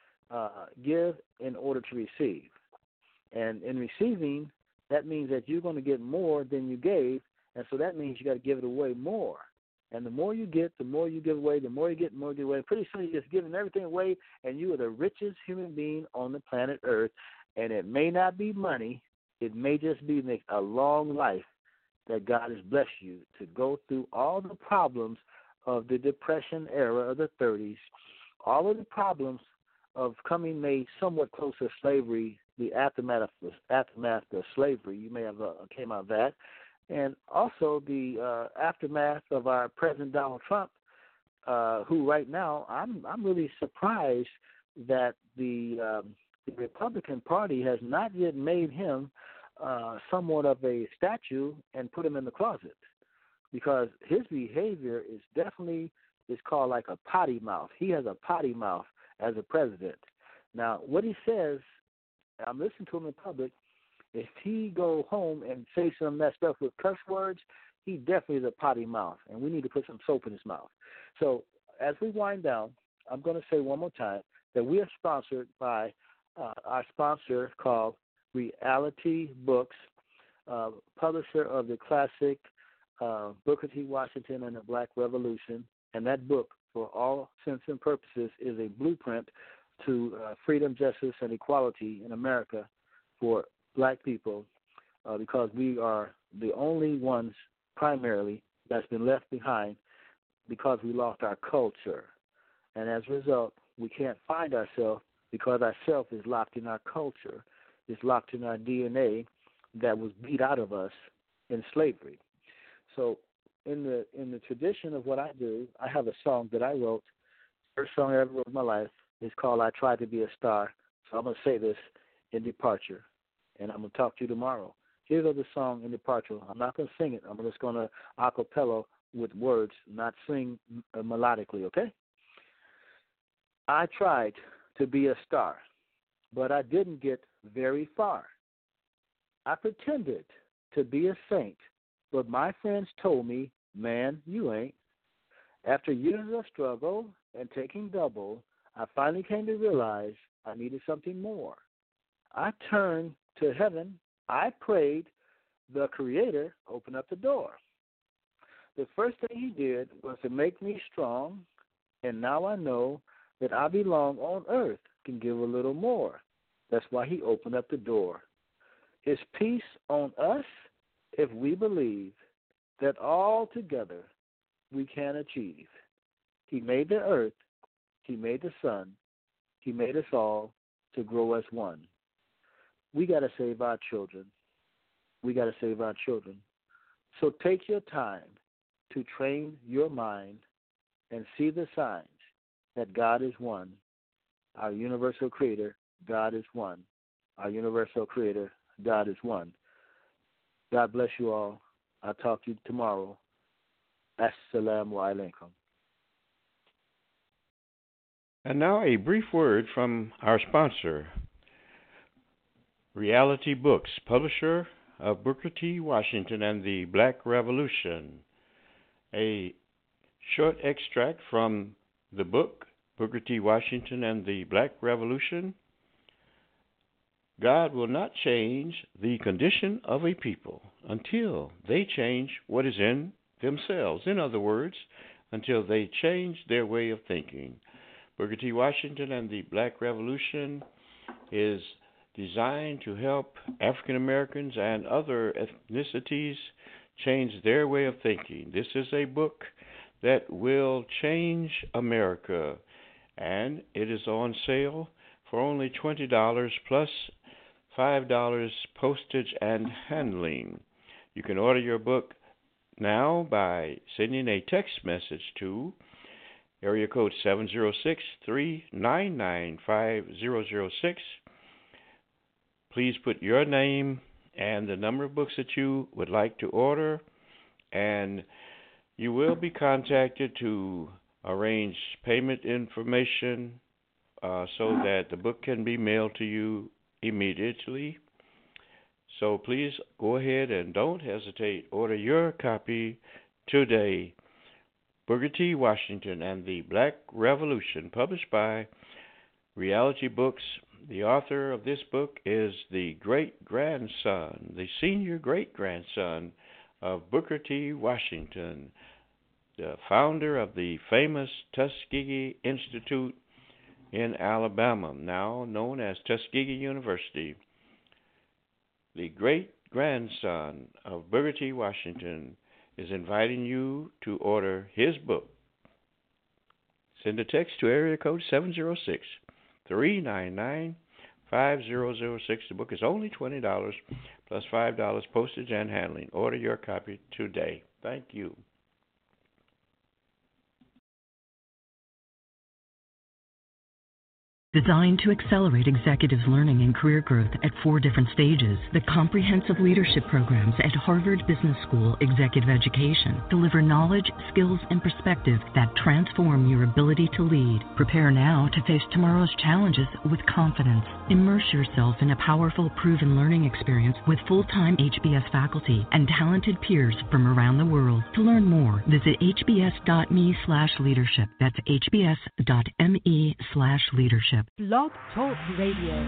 Give in order to receive. And in receiving, that means that you're going to get more than you gave, and so that means you got to give it away more. And the more you get, the more you give away, the more you get, the more you give away. Pretty soon you're just giving everything away, and you are the richest human being on the planet Earth. And it may not be money. It may just be a long life that God has blessed you to go through all the problems of the Depression era of the 30s, all of the problems of coming made somewhat close to slavery, the aftermath of slavery. You may have came out of that. And also the aftermath of our President Donald Trump, who right now I'm really surprised that the Republican Party has not yet made him somewhat of a statue and put him in the closet, because his behavior is definitely called like a potty mouth. He has a potty mouth as a president. Now, what he says, I'm listening to him in public. If he go home and say some of that stuff with curse words, he definitely is a potty mouth, and we need to put some soap in his mouth. So as we wind down, I'm going to say one more time that we are sponsored by our sponsor called Reality Books, publisher of the classic Booker T. Washington and the Black Revolution. And that book, for all intents and purposes, is a blueprint to freedom, justice, and equality in America for black people, because we are the only ones primarily that's been left behind because we lost our culture. And as a result, we can't find ourselves because our self is locked in our culture. It's locked in our DNA that was beat out of us in slavery. So in the tradition of what I do, I have a song that I wrote. First song I ever wrote in my life is called "I Tried to Be a Star." So I'm going to say this in departure, and I'm going to talk to you tomorrow. Here goes the song in departure. I'm not going to sing it. I'm just going to a cappella with words, not sing melodically, okay? I tried to be a star, but I didn't get very far. I pretended to be a saint, but my friends told me, man, you ain't. After years of struggle and taking double, I finally came to realize I needed something more. I turned to heaven. I prayed. The Creator opened up the door. The first thing he did was to make me strong, and now I know that I belong on earth, can give a little more. That's why he opened up the door. His peace on us if we believe that all together we can achieve. He made the earth, he made the sun, he made us all to grow as one. We got to save our children. We got to save our children. So take your time to train your mind and see the signs that God is one. Our universal creator, God is one. Our universal creator, God is one. God bless you all. I'll talk to you tomorrow. Assalamu alaikum. And now a brief word from our sponsor, Reality Books, publisher of Booker T. Washington and the Black Revolution. A short extract from the book, Booker T. Washington and the Black Revolution. God will not change the condition of a people until they change what is in themselves. In other words, until they change their way of thinking. Booker T. Washington and the Black Revolution is designed to help African Americans and other ethnicities change their way of thinking. This is a book that will change America, and it is on sale for only $20 plus $5 postage and handling. You can order your book now by sending a text message to area code 706-399-5006. Please put your name and the number of books that you would like to order, and you will be contacted to arrange payment information so that the book can be mailed to you immediately. So please go ahead and don't hesitate. Order your copy today. Booker T. Washington and the Black Revolution, published by Reality Books. The author of this book is the great-grandson, the senior great-grandson of Booker T. Washington, the founder of the famous Tuskegee Institute in Alabama, now known as Tuskegee University. The great-grandson of Booker T. Washington is inviting you to order his book. Send a text to area code 706-399-5006. The book is only $20 plus $5 postage and handling. Order your copy today. Thank you. Designed to accelerate executives' learning and career growth at 4 different stages, the comprehensive leadership programs at Harvard Business School Executive Education deliver knowledge, skills, and perspective that transform your ability to lead. Prepare now to face tomorrow's challenges with confidence. Immerse yourself in a powerful, proven learning experience with full-time HBS faculty and talented peers from around the world. To learn more, visit hbs.me/leadership. That's hbs.me/leadership. Blog Talk Radio.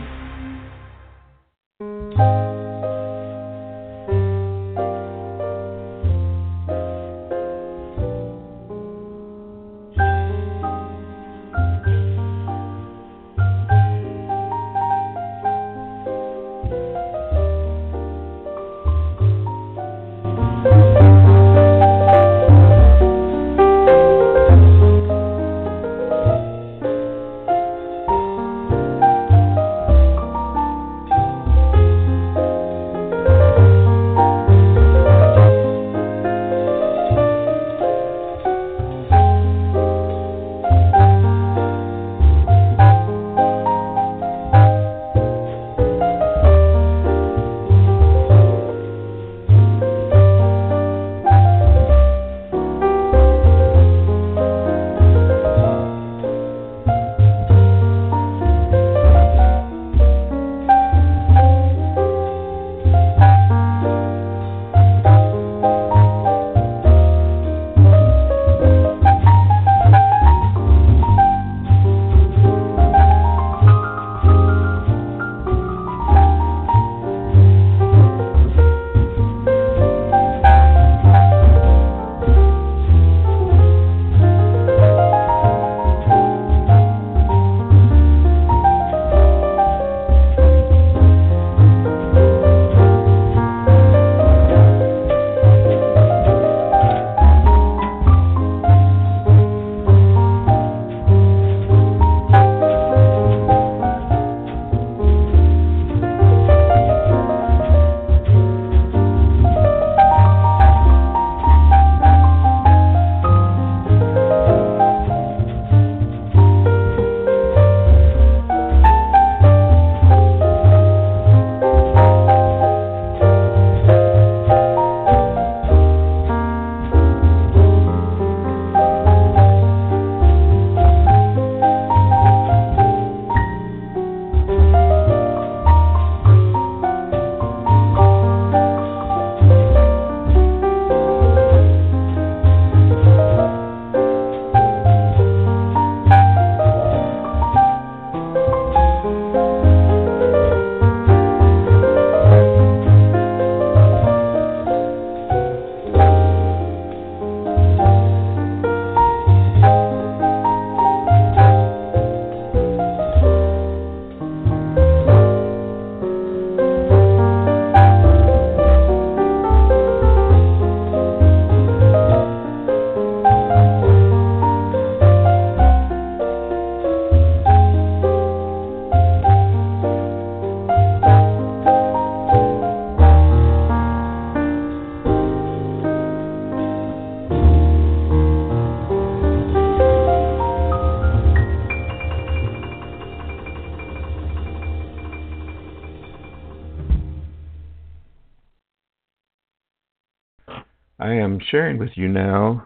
I am sharing with you now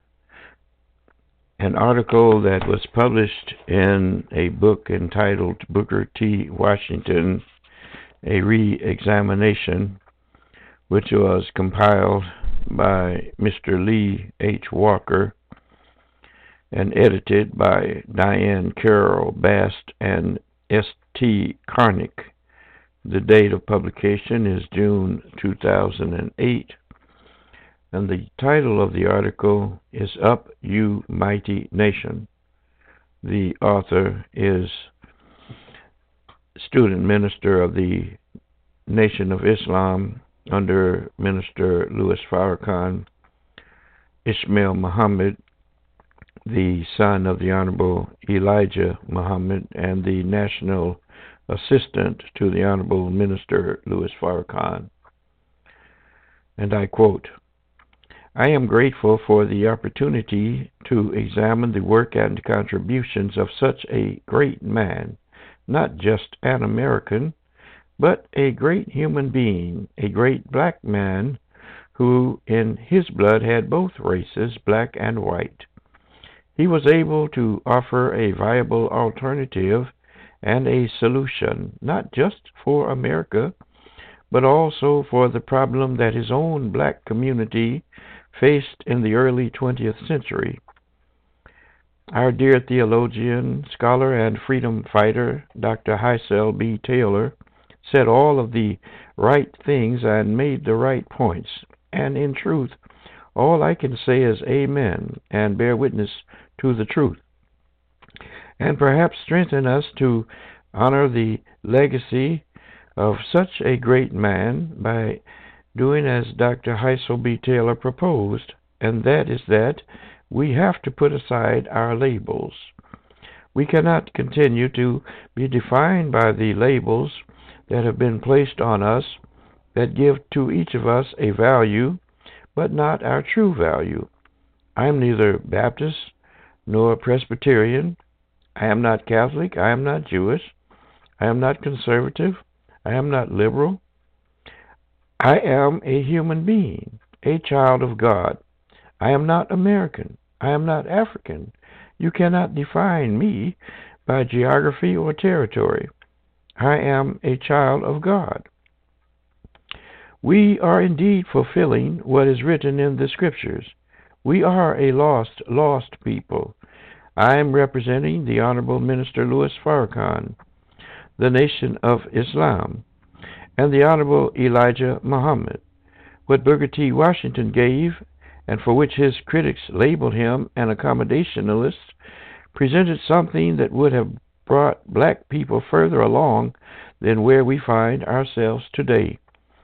an article that was published in a book entitled Booker T. Washington, A Re-Examination, which was compiled by Mr. Lee H. Walker and edited by Diane Carroll Bast and S.T. Karnick. The date of publication is June 2008, and the title of the article is Up, You Mighty Nation. The author is student minister of the Nation of Islam under Minister Louis Farrakhan, Ismail Muhammad, the son of the Honorable Elijah Muhammad, and the National Assistant to the Honorable Minister Louis Farrakhan. And I quote, I am grateful for the opportunity to examine the work and contributions of such a great man, not just an American, but a great human being, a great black man who in his blood had both races, black and white. He was able to offer a viable alternative and a solution, not just for America, but also for the problem that his own black community faced in the early 20th century. Our dear theologian, scholar, and freedom fighter, Dr. Heisel B. Taylor, said all of the right things and made the right points. And in truth, all I can say is amen and bear witness to the truth, and perhaps strengthen us to honor the legacy of such a great man by doing as Dr. Heisel B. Taylor proposed, and that is that we have to put aside our labels. We cannot continue to be defined by the labels that have been placed on us that give to each of us a value, but not our true value. I am neither Baptist nor Presbyterian. I am not Catholic. I am not Jewish. I am not conservative. I am not liberal. I am a human being, a child of God. I am not American. I am not African. You cannot define me by geography or territory. I am a child of God. We are indeed fulfilling what is written in the Scriptures. We are a lost people. I am representing the Honorable Minister Louis Farrakhan, the Nation of Islam, and the Honorable Elijah Muhammad. What Booker T. Washington gave, and for which his critics labeled him an accommodationalist, presented something that would have brought black people further along than where we find ourselves today.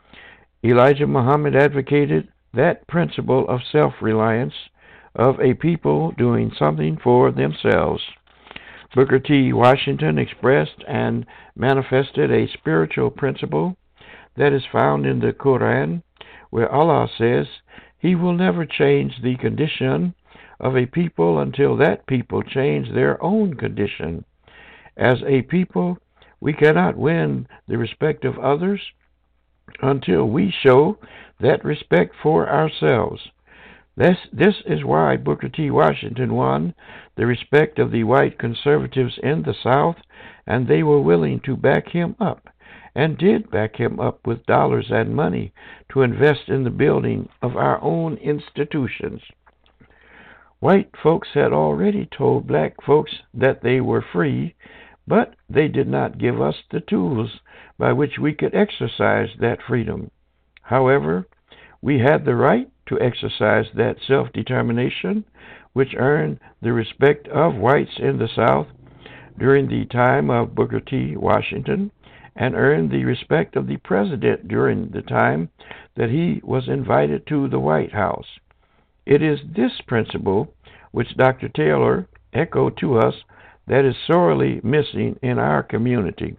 Elijah Muhammad advocated that principle of self-reliance, of a people doing something for themselves. Booker T. Washington expressed and manifested a spiritual principle that is found in the Quran, where Allah says He will never change the condition of a people until that people change their own condition. As a people, we cannot win the respect of others until we show that respect for ourselves. This is why Booker T. Washington won the respect of the white conservatives in the South, and they were willing to back him up, and did back him up with dollars and money to invest in the building of our own institutions. White folks had already told black folks that they were free, but they did not give us the tools by which we could exercise that freedom. However, we had the right to exercise that self-determination, which earned the respect of whites in the South during the time of Booker T. Washington, and earned the respect of the President during the time that he was invited to the White House. It is this principle which Dr. Taylor echoed to us that is sorely missing in our community.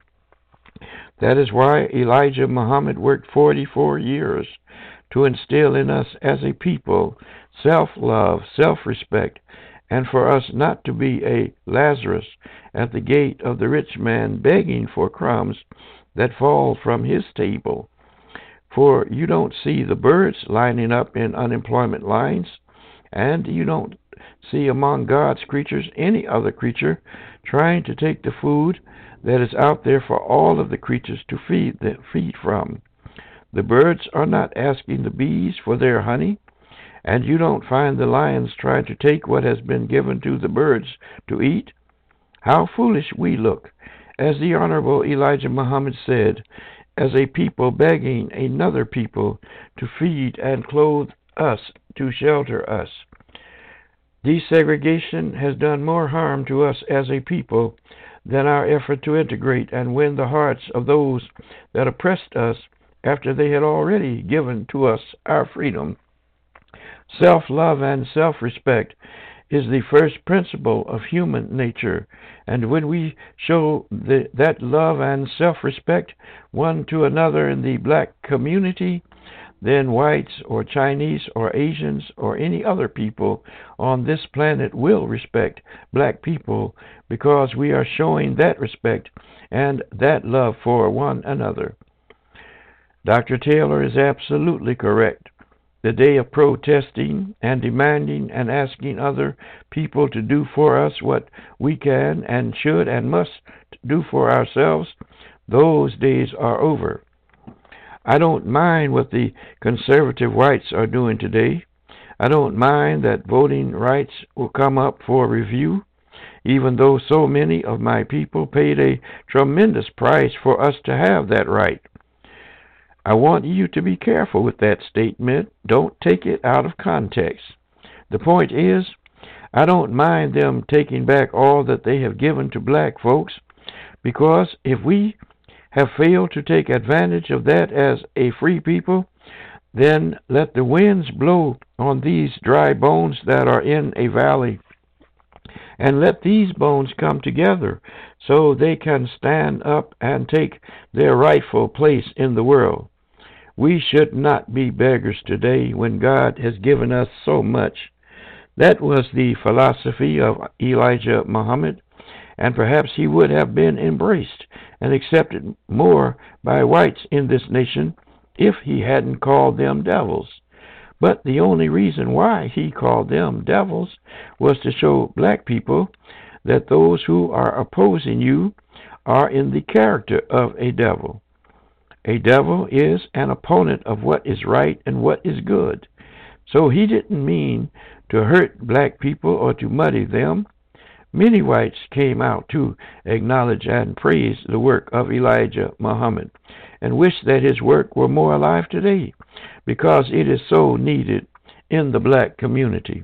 That is why Elijah Muhammad worked 44 years to instill in us as a people self-love, self-respect, and for us not to be a Lazarus at the gate of the rich man begging for crumbs that fall from his table. for you don't see the birds lining up in unemployment lines, and you don't see among God's creatures any other creature trying to take the food that is out there for all of the creatures to feed from. The birds are not asking the bees for their honey, and you don't find the lions trying to take what has been given to the birds to eat. How foolish we look, as the Honorable Elijah Muhammad said, as a people begging another people to feed and clothe us, to shelter us. Desegregation has done more harm to us as a people than our effort to integrate and win the hearts of those that oppressed us after they had already given to us our freedom. Self-love and self-respect is the first principle of human nature, and when we show that love and self-respect one to another in the black community, then whites or Chinese or Asians or any other people on this planet will respect black people, because we are showing that respect and that love for one another. Dr. Taylor is absolutely correct. The day of protesting and demanding and asking other people to do for us what we can and should and must do for ourselves, those days are over. I don't mind what the conservative whites are doing today. I don't mind that voting rights will come up for review, even though so many of my people paid a tremendous price for us to have that right. I want you to be careful with that statement. Don't take it out of context. The point is, I don't mind them taking back all that they have given to black folks, because if we have failed to take advantage of that as a free people, then let the winds blow on these dry bones that are in a valley, and let these bones come together so they can stand up and take their rightful place in the world. We should not be beggars today when God has given us so much. That was the philosophy of Elijah Muhammad, and perhaps he would have been embraced and accepted more by whites in this nation if he hadn't called them devils. But the only reason why he called them devils was to show black people that those who are opposing you are in the character of a devil. A devil is an opponent of what is right and what is good. So he didn't mean to hurt black people or to muddy them. Many whites came out to acknowledge and praise the work of Elijah Muhammad and wish that his work were more alive today, because it is so needed in the black community.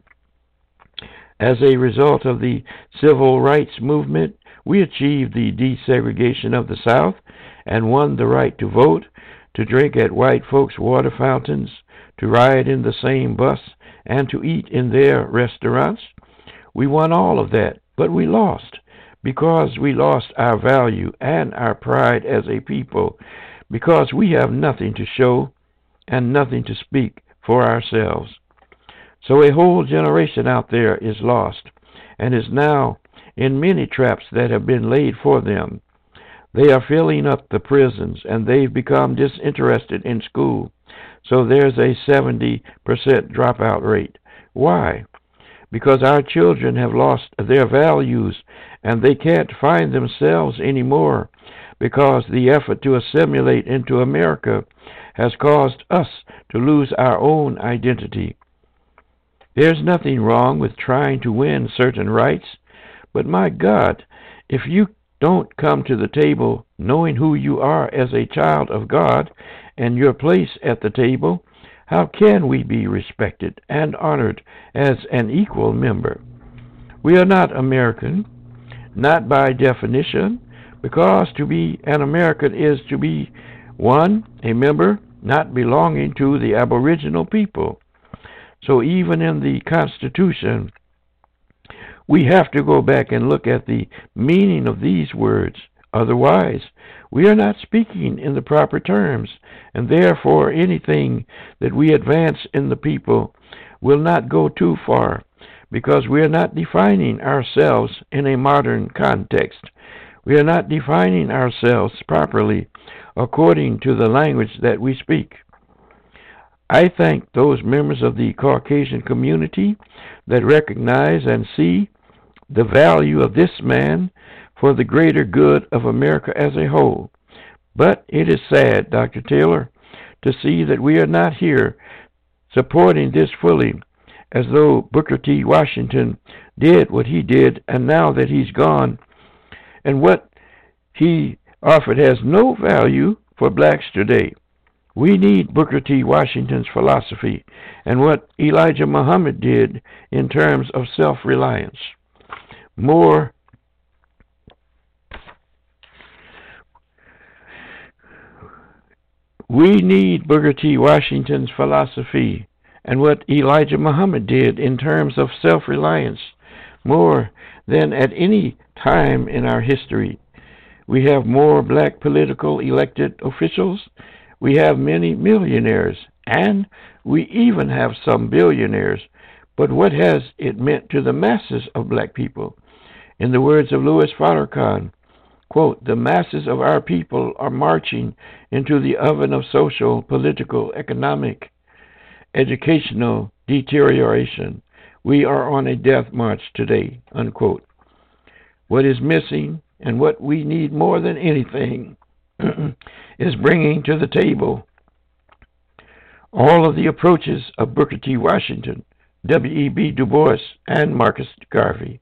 As a result of the civil rights movement, we achieved the desegregation of the South and won the right to vote, to drink at white folks' water fountains, to ride in the same bus, and to eat in their restaurants. We won all of that, but we lost, because we lost our value and our pride as a people, because we have nothing to show and nothing to speak for ourselves. So a whole generation out there is lost, and is now in many traps that have been laid for them. They are filling up the prisons, and they've become disinterested in school. So there's a 70% dropout rate. Why? Because our children have lost their values, and they can't find themselves anymore, because the effort to assimilate into America has caused us to lose our own identity. There's nothing wrong with trying to win certain rights, but my God, if you don't come to the table knowing who you are as a child of God and your place at the table, how can we be respected and honored as an equal member? We are not American, not by definition, because to be an American is to be, one, a member not belonging to the Aboriginal people. So even in the Constitution, we have to go back and look at the meaning of these words. Otherwise, we are not speaking in the proper terms, and therefore anything that we advance in the people will not go too far, because we are not defining ourselves in a modern context. We are not defining ourselves properly according to the language that we speak. I thank those members of the Caucasian community that recognize and see the value of this man for the greater good of America as a whole. But it is sad, Dr. Taylor, to see that we are not here supporting this fully, as though Booker T. Washington did what he did, and now that he's gone, and what he offered has no value for blacks today. We need Booker T. Washington's philosophy and what Elijah Muhammad did in terms of self-reliance. We need Booker T. Washington's philosophy and what Elijah Muhammad did in terms of self-reliance more than at any time in our history. We have more black political elected officials. We have many millionaires, and we even have some billionaires. But what has it meant to the masses of black people? In the words of Louis Farrakhan, quote, "The masses of our people are marching into the oven of social, political, economic, educational deterioration. We are on a death march today," unquote. What is missing and what we need more than anything is bringing to the table all of the approaches of Booker T. Washington, W.E.B. Du Bois, and Marcus Garvey.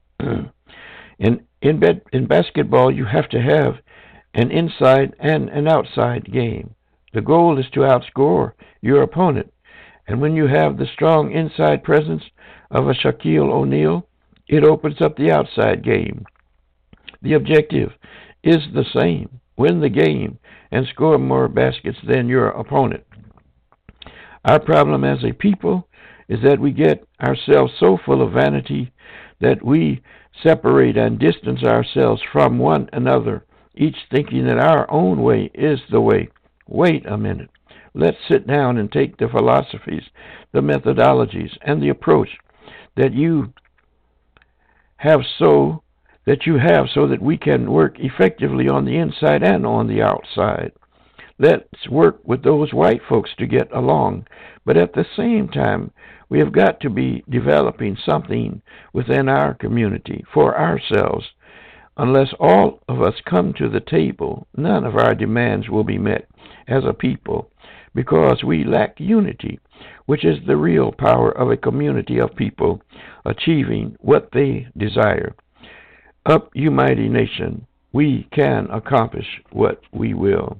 In basketball, you have to have an inside and an outside game. The goal is to outscore your opponent. And when you have the strong inside presence of a Shaquille O'Neal, it opens up the outside game. The objective is the same: win the game and score more baskets than your opponent. Our problem as a people is that we get ourselves so full of vanity that we separate and distance ourselves from one another, each thinking that our own way is the way. Wait a minute. Let's sit down and take the philosophies, the methodologies, and the approach that you have so that we can work effectively on the inside and on the outside. Let's work with those white folks to get along, but at the same time, we have got to be developing something within our community for ourselves. Unless all of us come to the table, none of our demands will be met as a people, because we lack unity, which is the real power of a community of people achieving what they desire. Up, you mighty nation, we can accomplish what we will.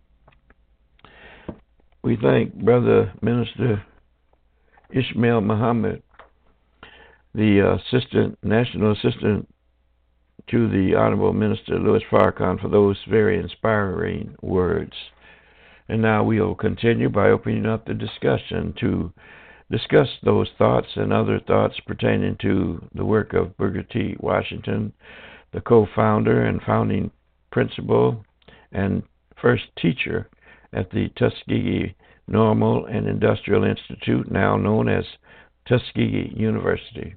We thank Brother Minister Ishmael Muhammad, the National Assistant to the Honorable Minister Louis Farrakhan, for those very inspiring words. And now we'll continue by opening up the discussion to discuss those thoughts and other thoughts pertaining to the work of Booker T. Washington, the co-founder and founding principal and first teacher at the Tuskegee Normal and Industrial Institute, now known as Tuskegee University.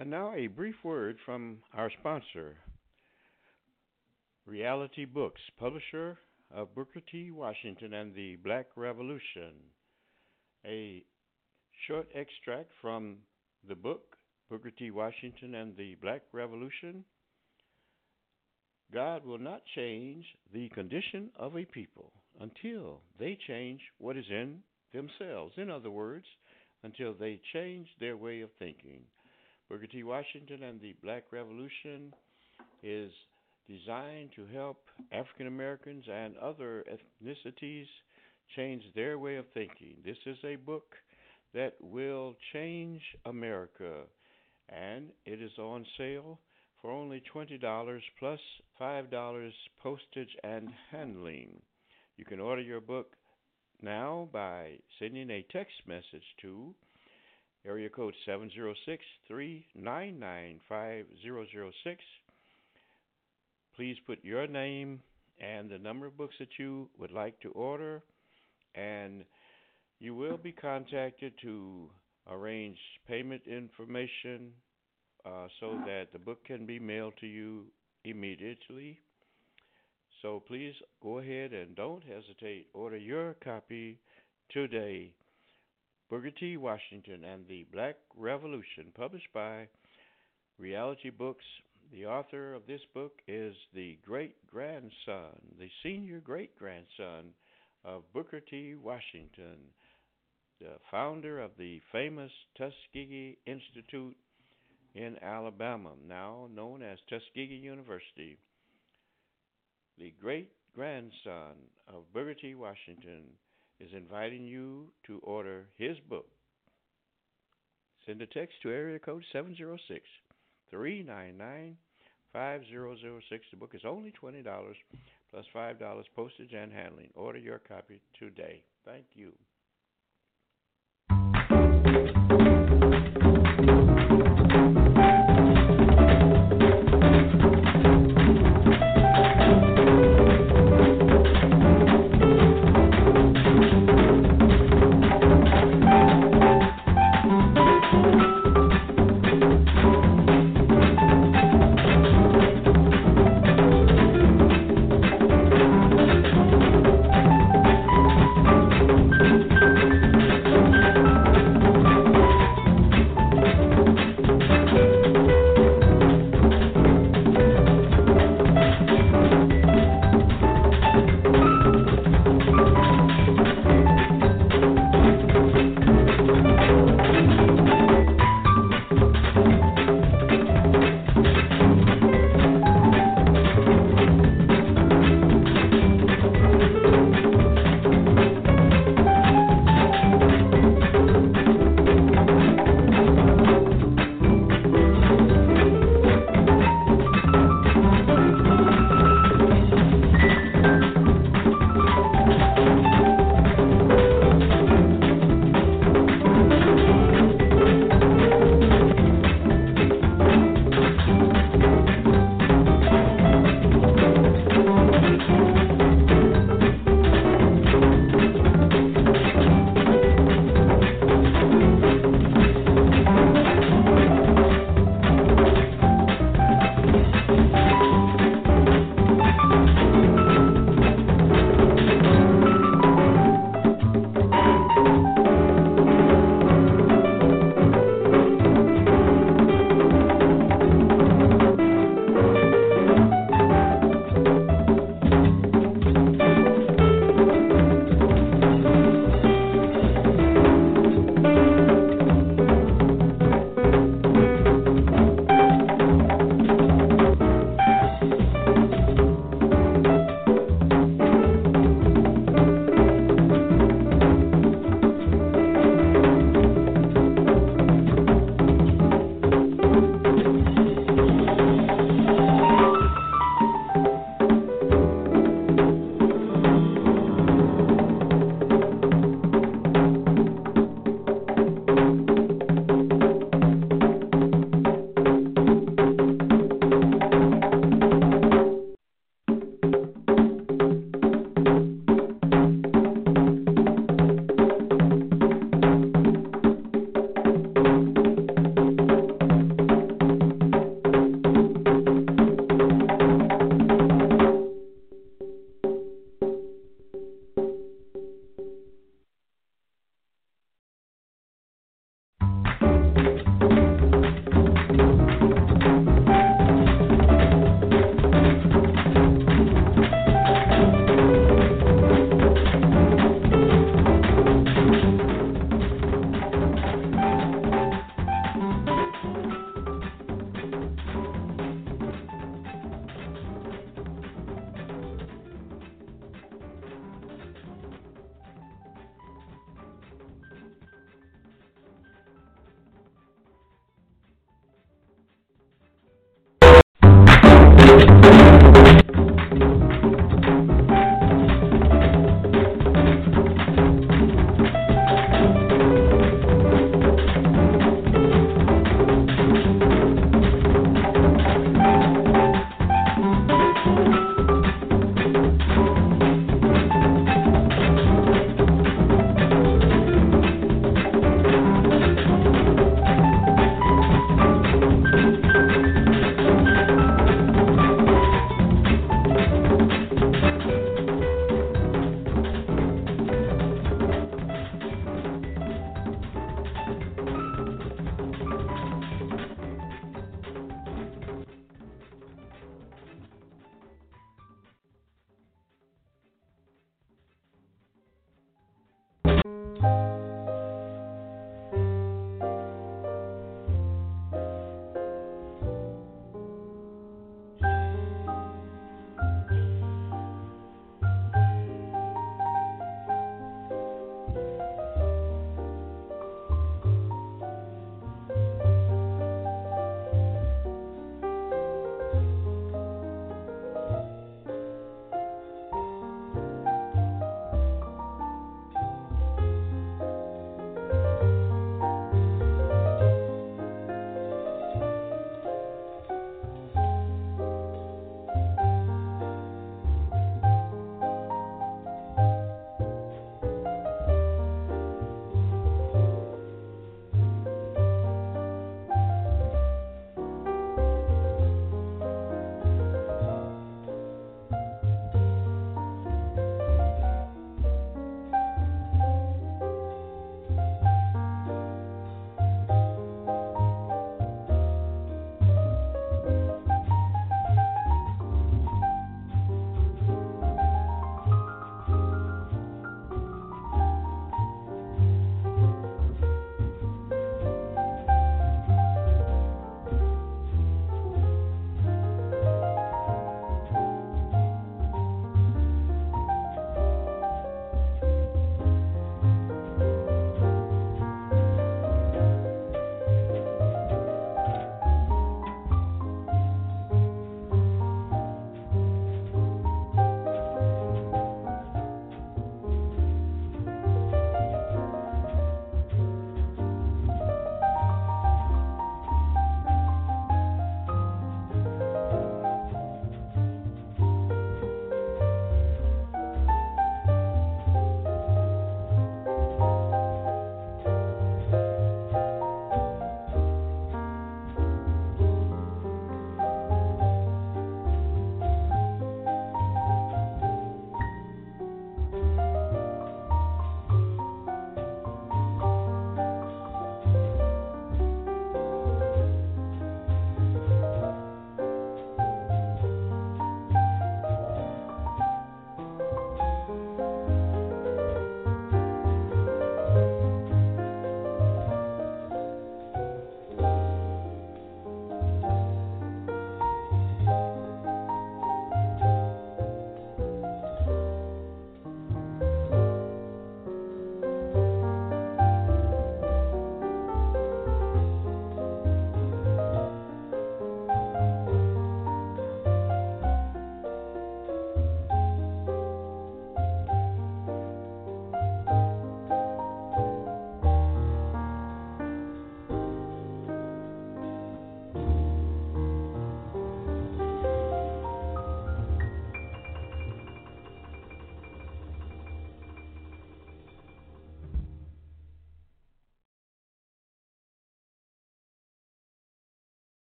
And now a brief word from our sponsor, Reality Books, publisher of Booker T. Washington and the Black Revolution. A short extract from the book, Booker T. Washington and the Black Revolution. God will not change the condition of a people until they change what is in themselves. In other words, until they change their way of thinking. Booker T. Washington and the Black Revolution is designed to help African Americans and other ethnicities change their way of thinking. This is a book that will change America, and it is on sale for only $20 plus $5 postage and handling. You can order your book now by sending a text message to area code 706-399-5006. Please put your name and the number of books that you would like to order, and you will be contacted to arrange payment information so that the book can be mailed to you immediately. So please go ahead and don't hesitate. Order your copy today. Booker T. Washington and the Black Revolution, published by Reality Books. The author of this book is the great-grandson, the senior great-grandson of Booker T. Washington, the founder of the famous Tuskegee Institute in Alabama, now known as Tuskegee University. The great-grandson of Booker T. Washington is inviting you to order his book. Send a text to area code 706-399-5006. The book is only $20 plus $5 postage and handling. Order your copy today. Thank you.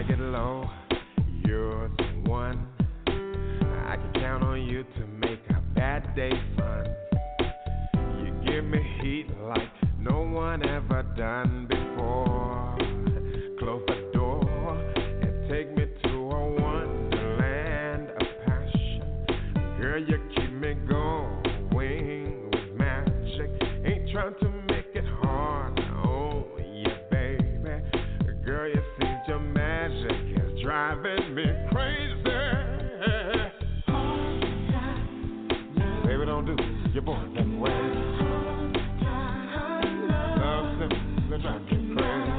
get low, you're the one. I can count on you to make a bad day fun. You give me heat like no one ever done before. Close the door and take me to a wonderland of passion. Girl, you keep me going with magic. Ain't trying to make it hard on you, baby. Girl, you see your magic is driving me crazy. Baby, don't do your boy that way. Love simply drive me crazy.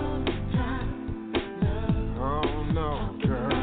Oh no, girl.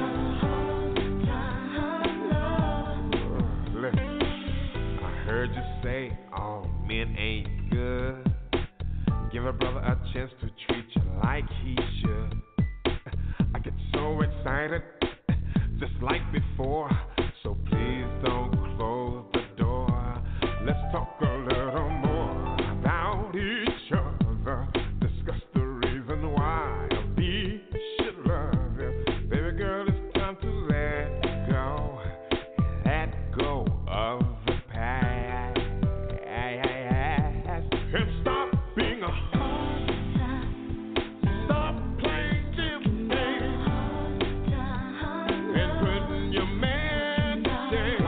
Listen, I heard you say all men ain't good. Give a brother a chance to treat you like he should. I get so excited, just like before. So please don't close the door. Let's talk a little more about each other. Discuss the reason why we should love you. Baby girl, it's time to let go. Let go of the past. And stop being a stop playing them games and putting your man to shame.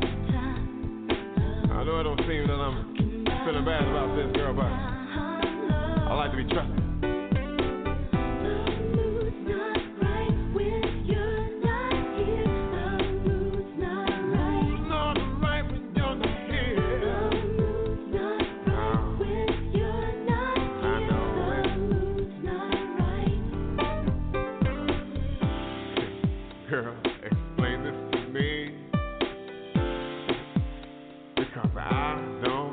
I know it don't seem that I'm feeling bad about this, girl, but I like to be trusted. Girl, explain this to me, because I don't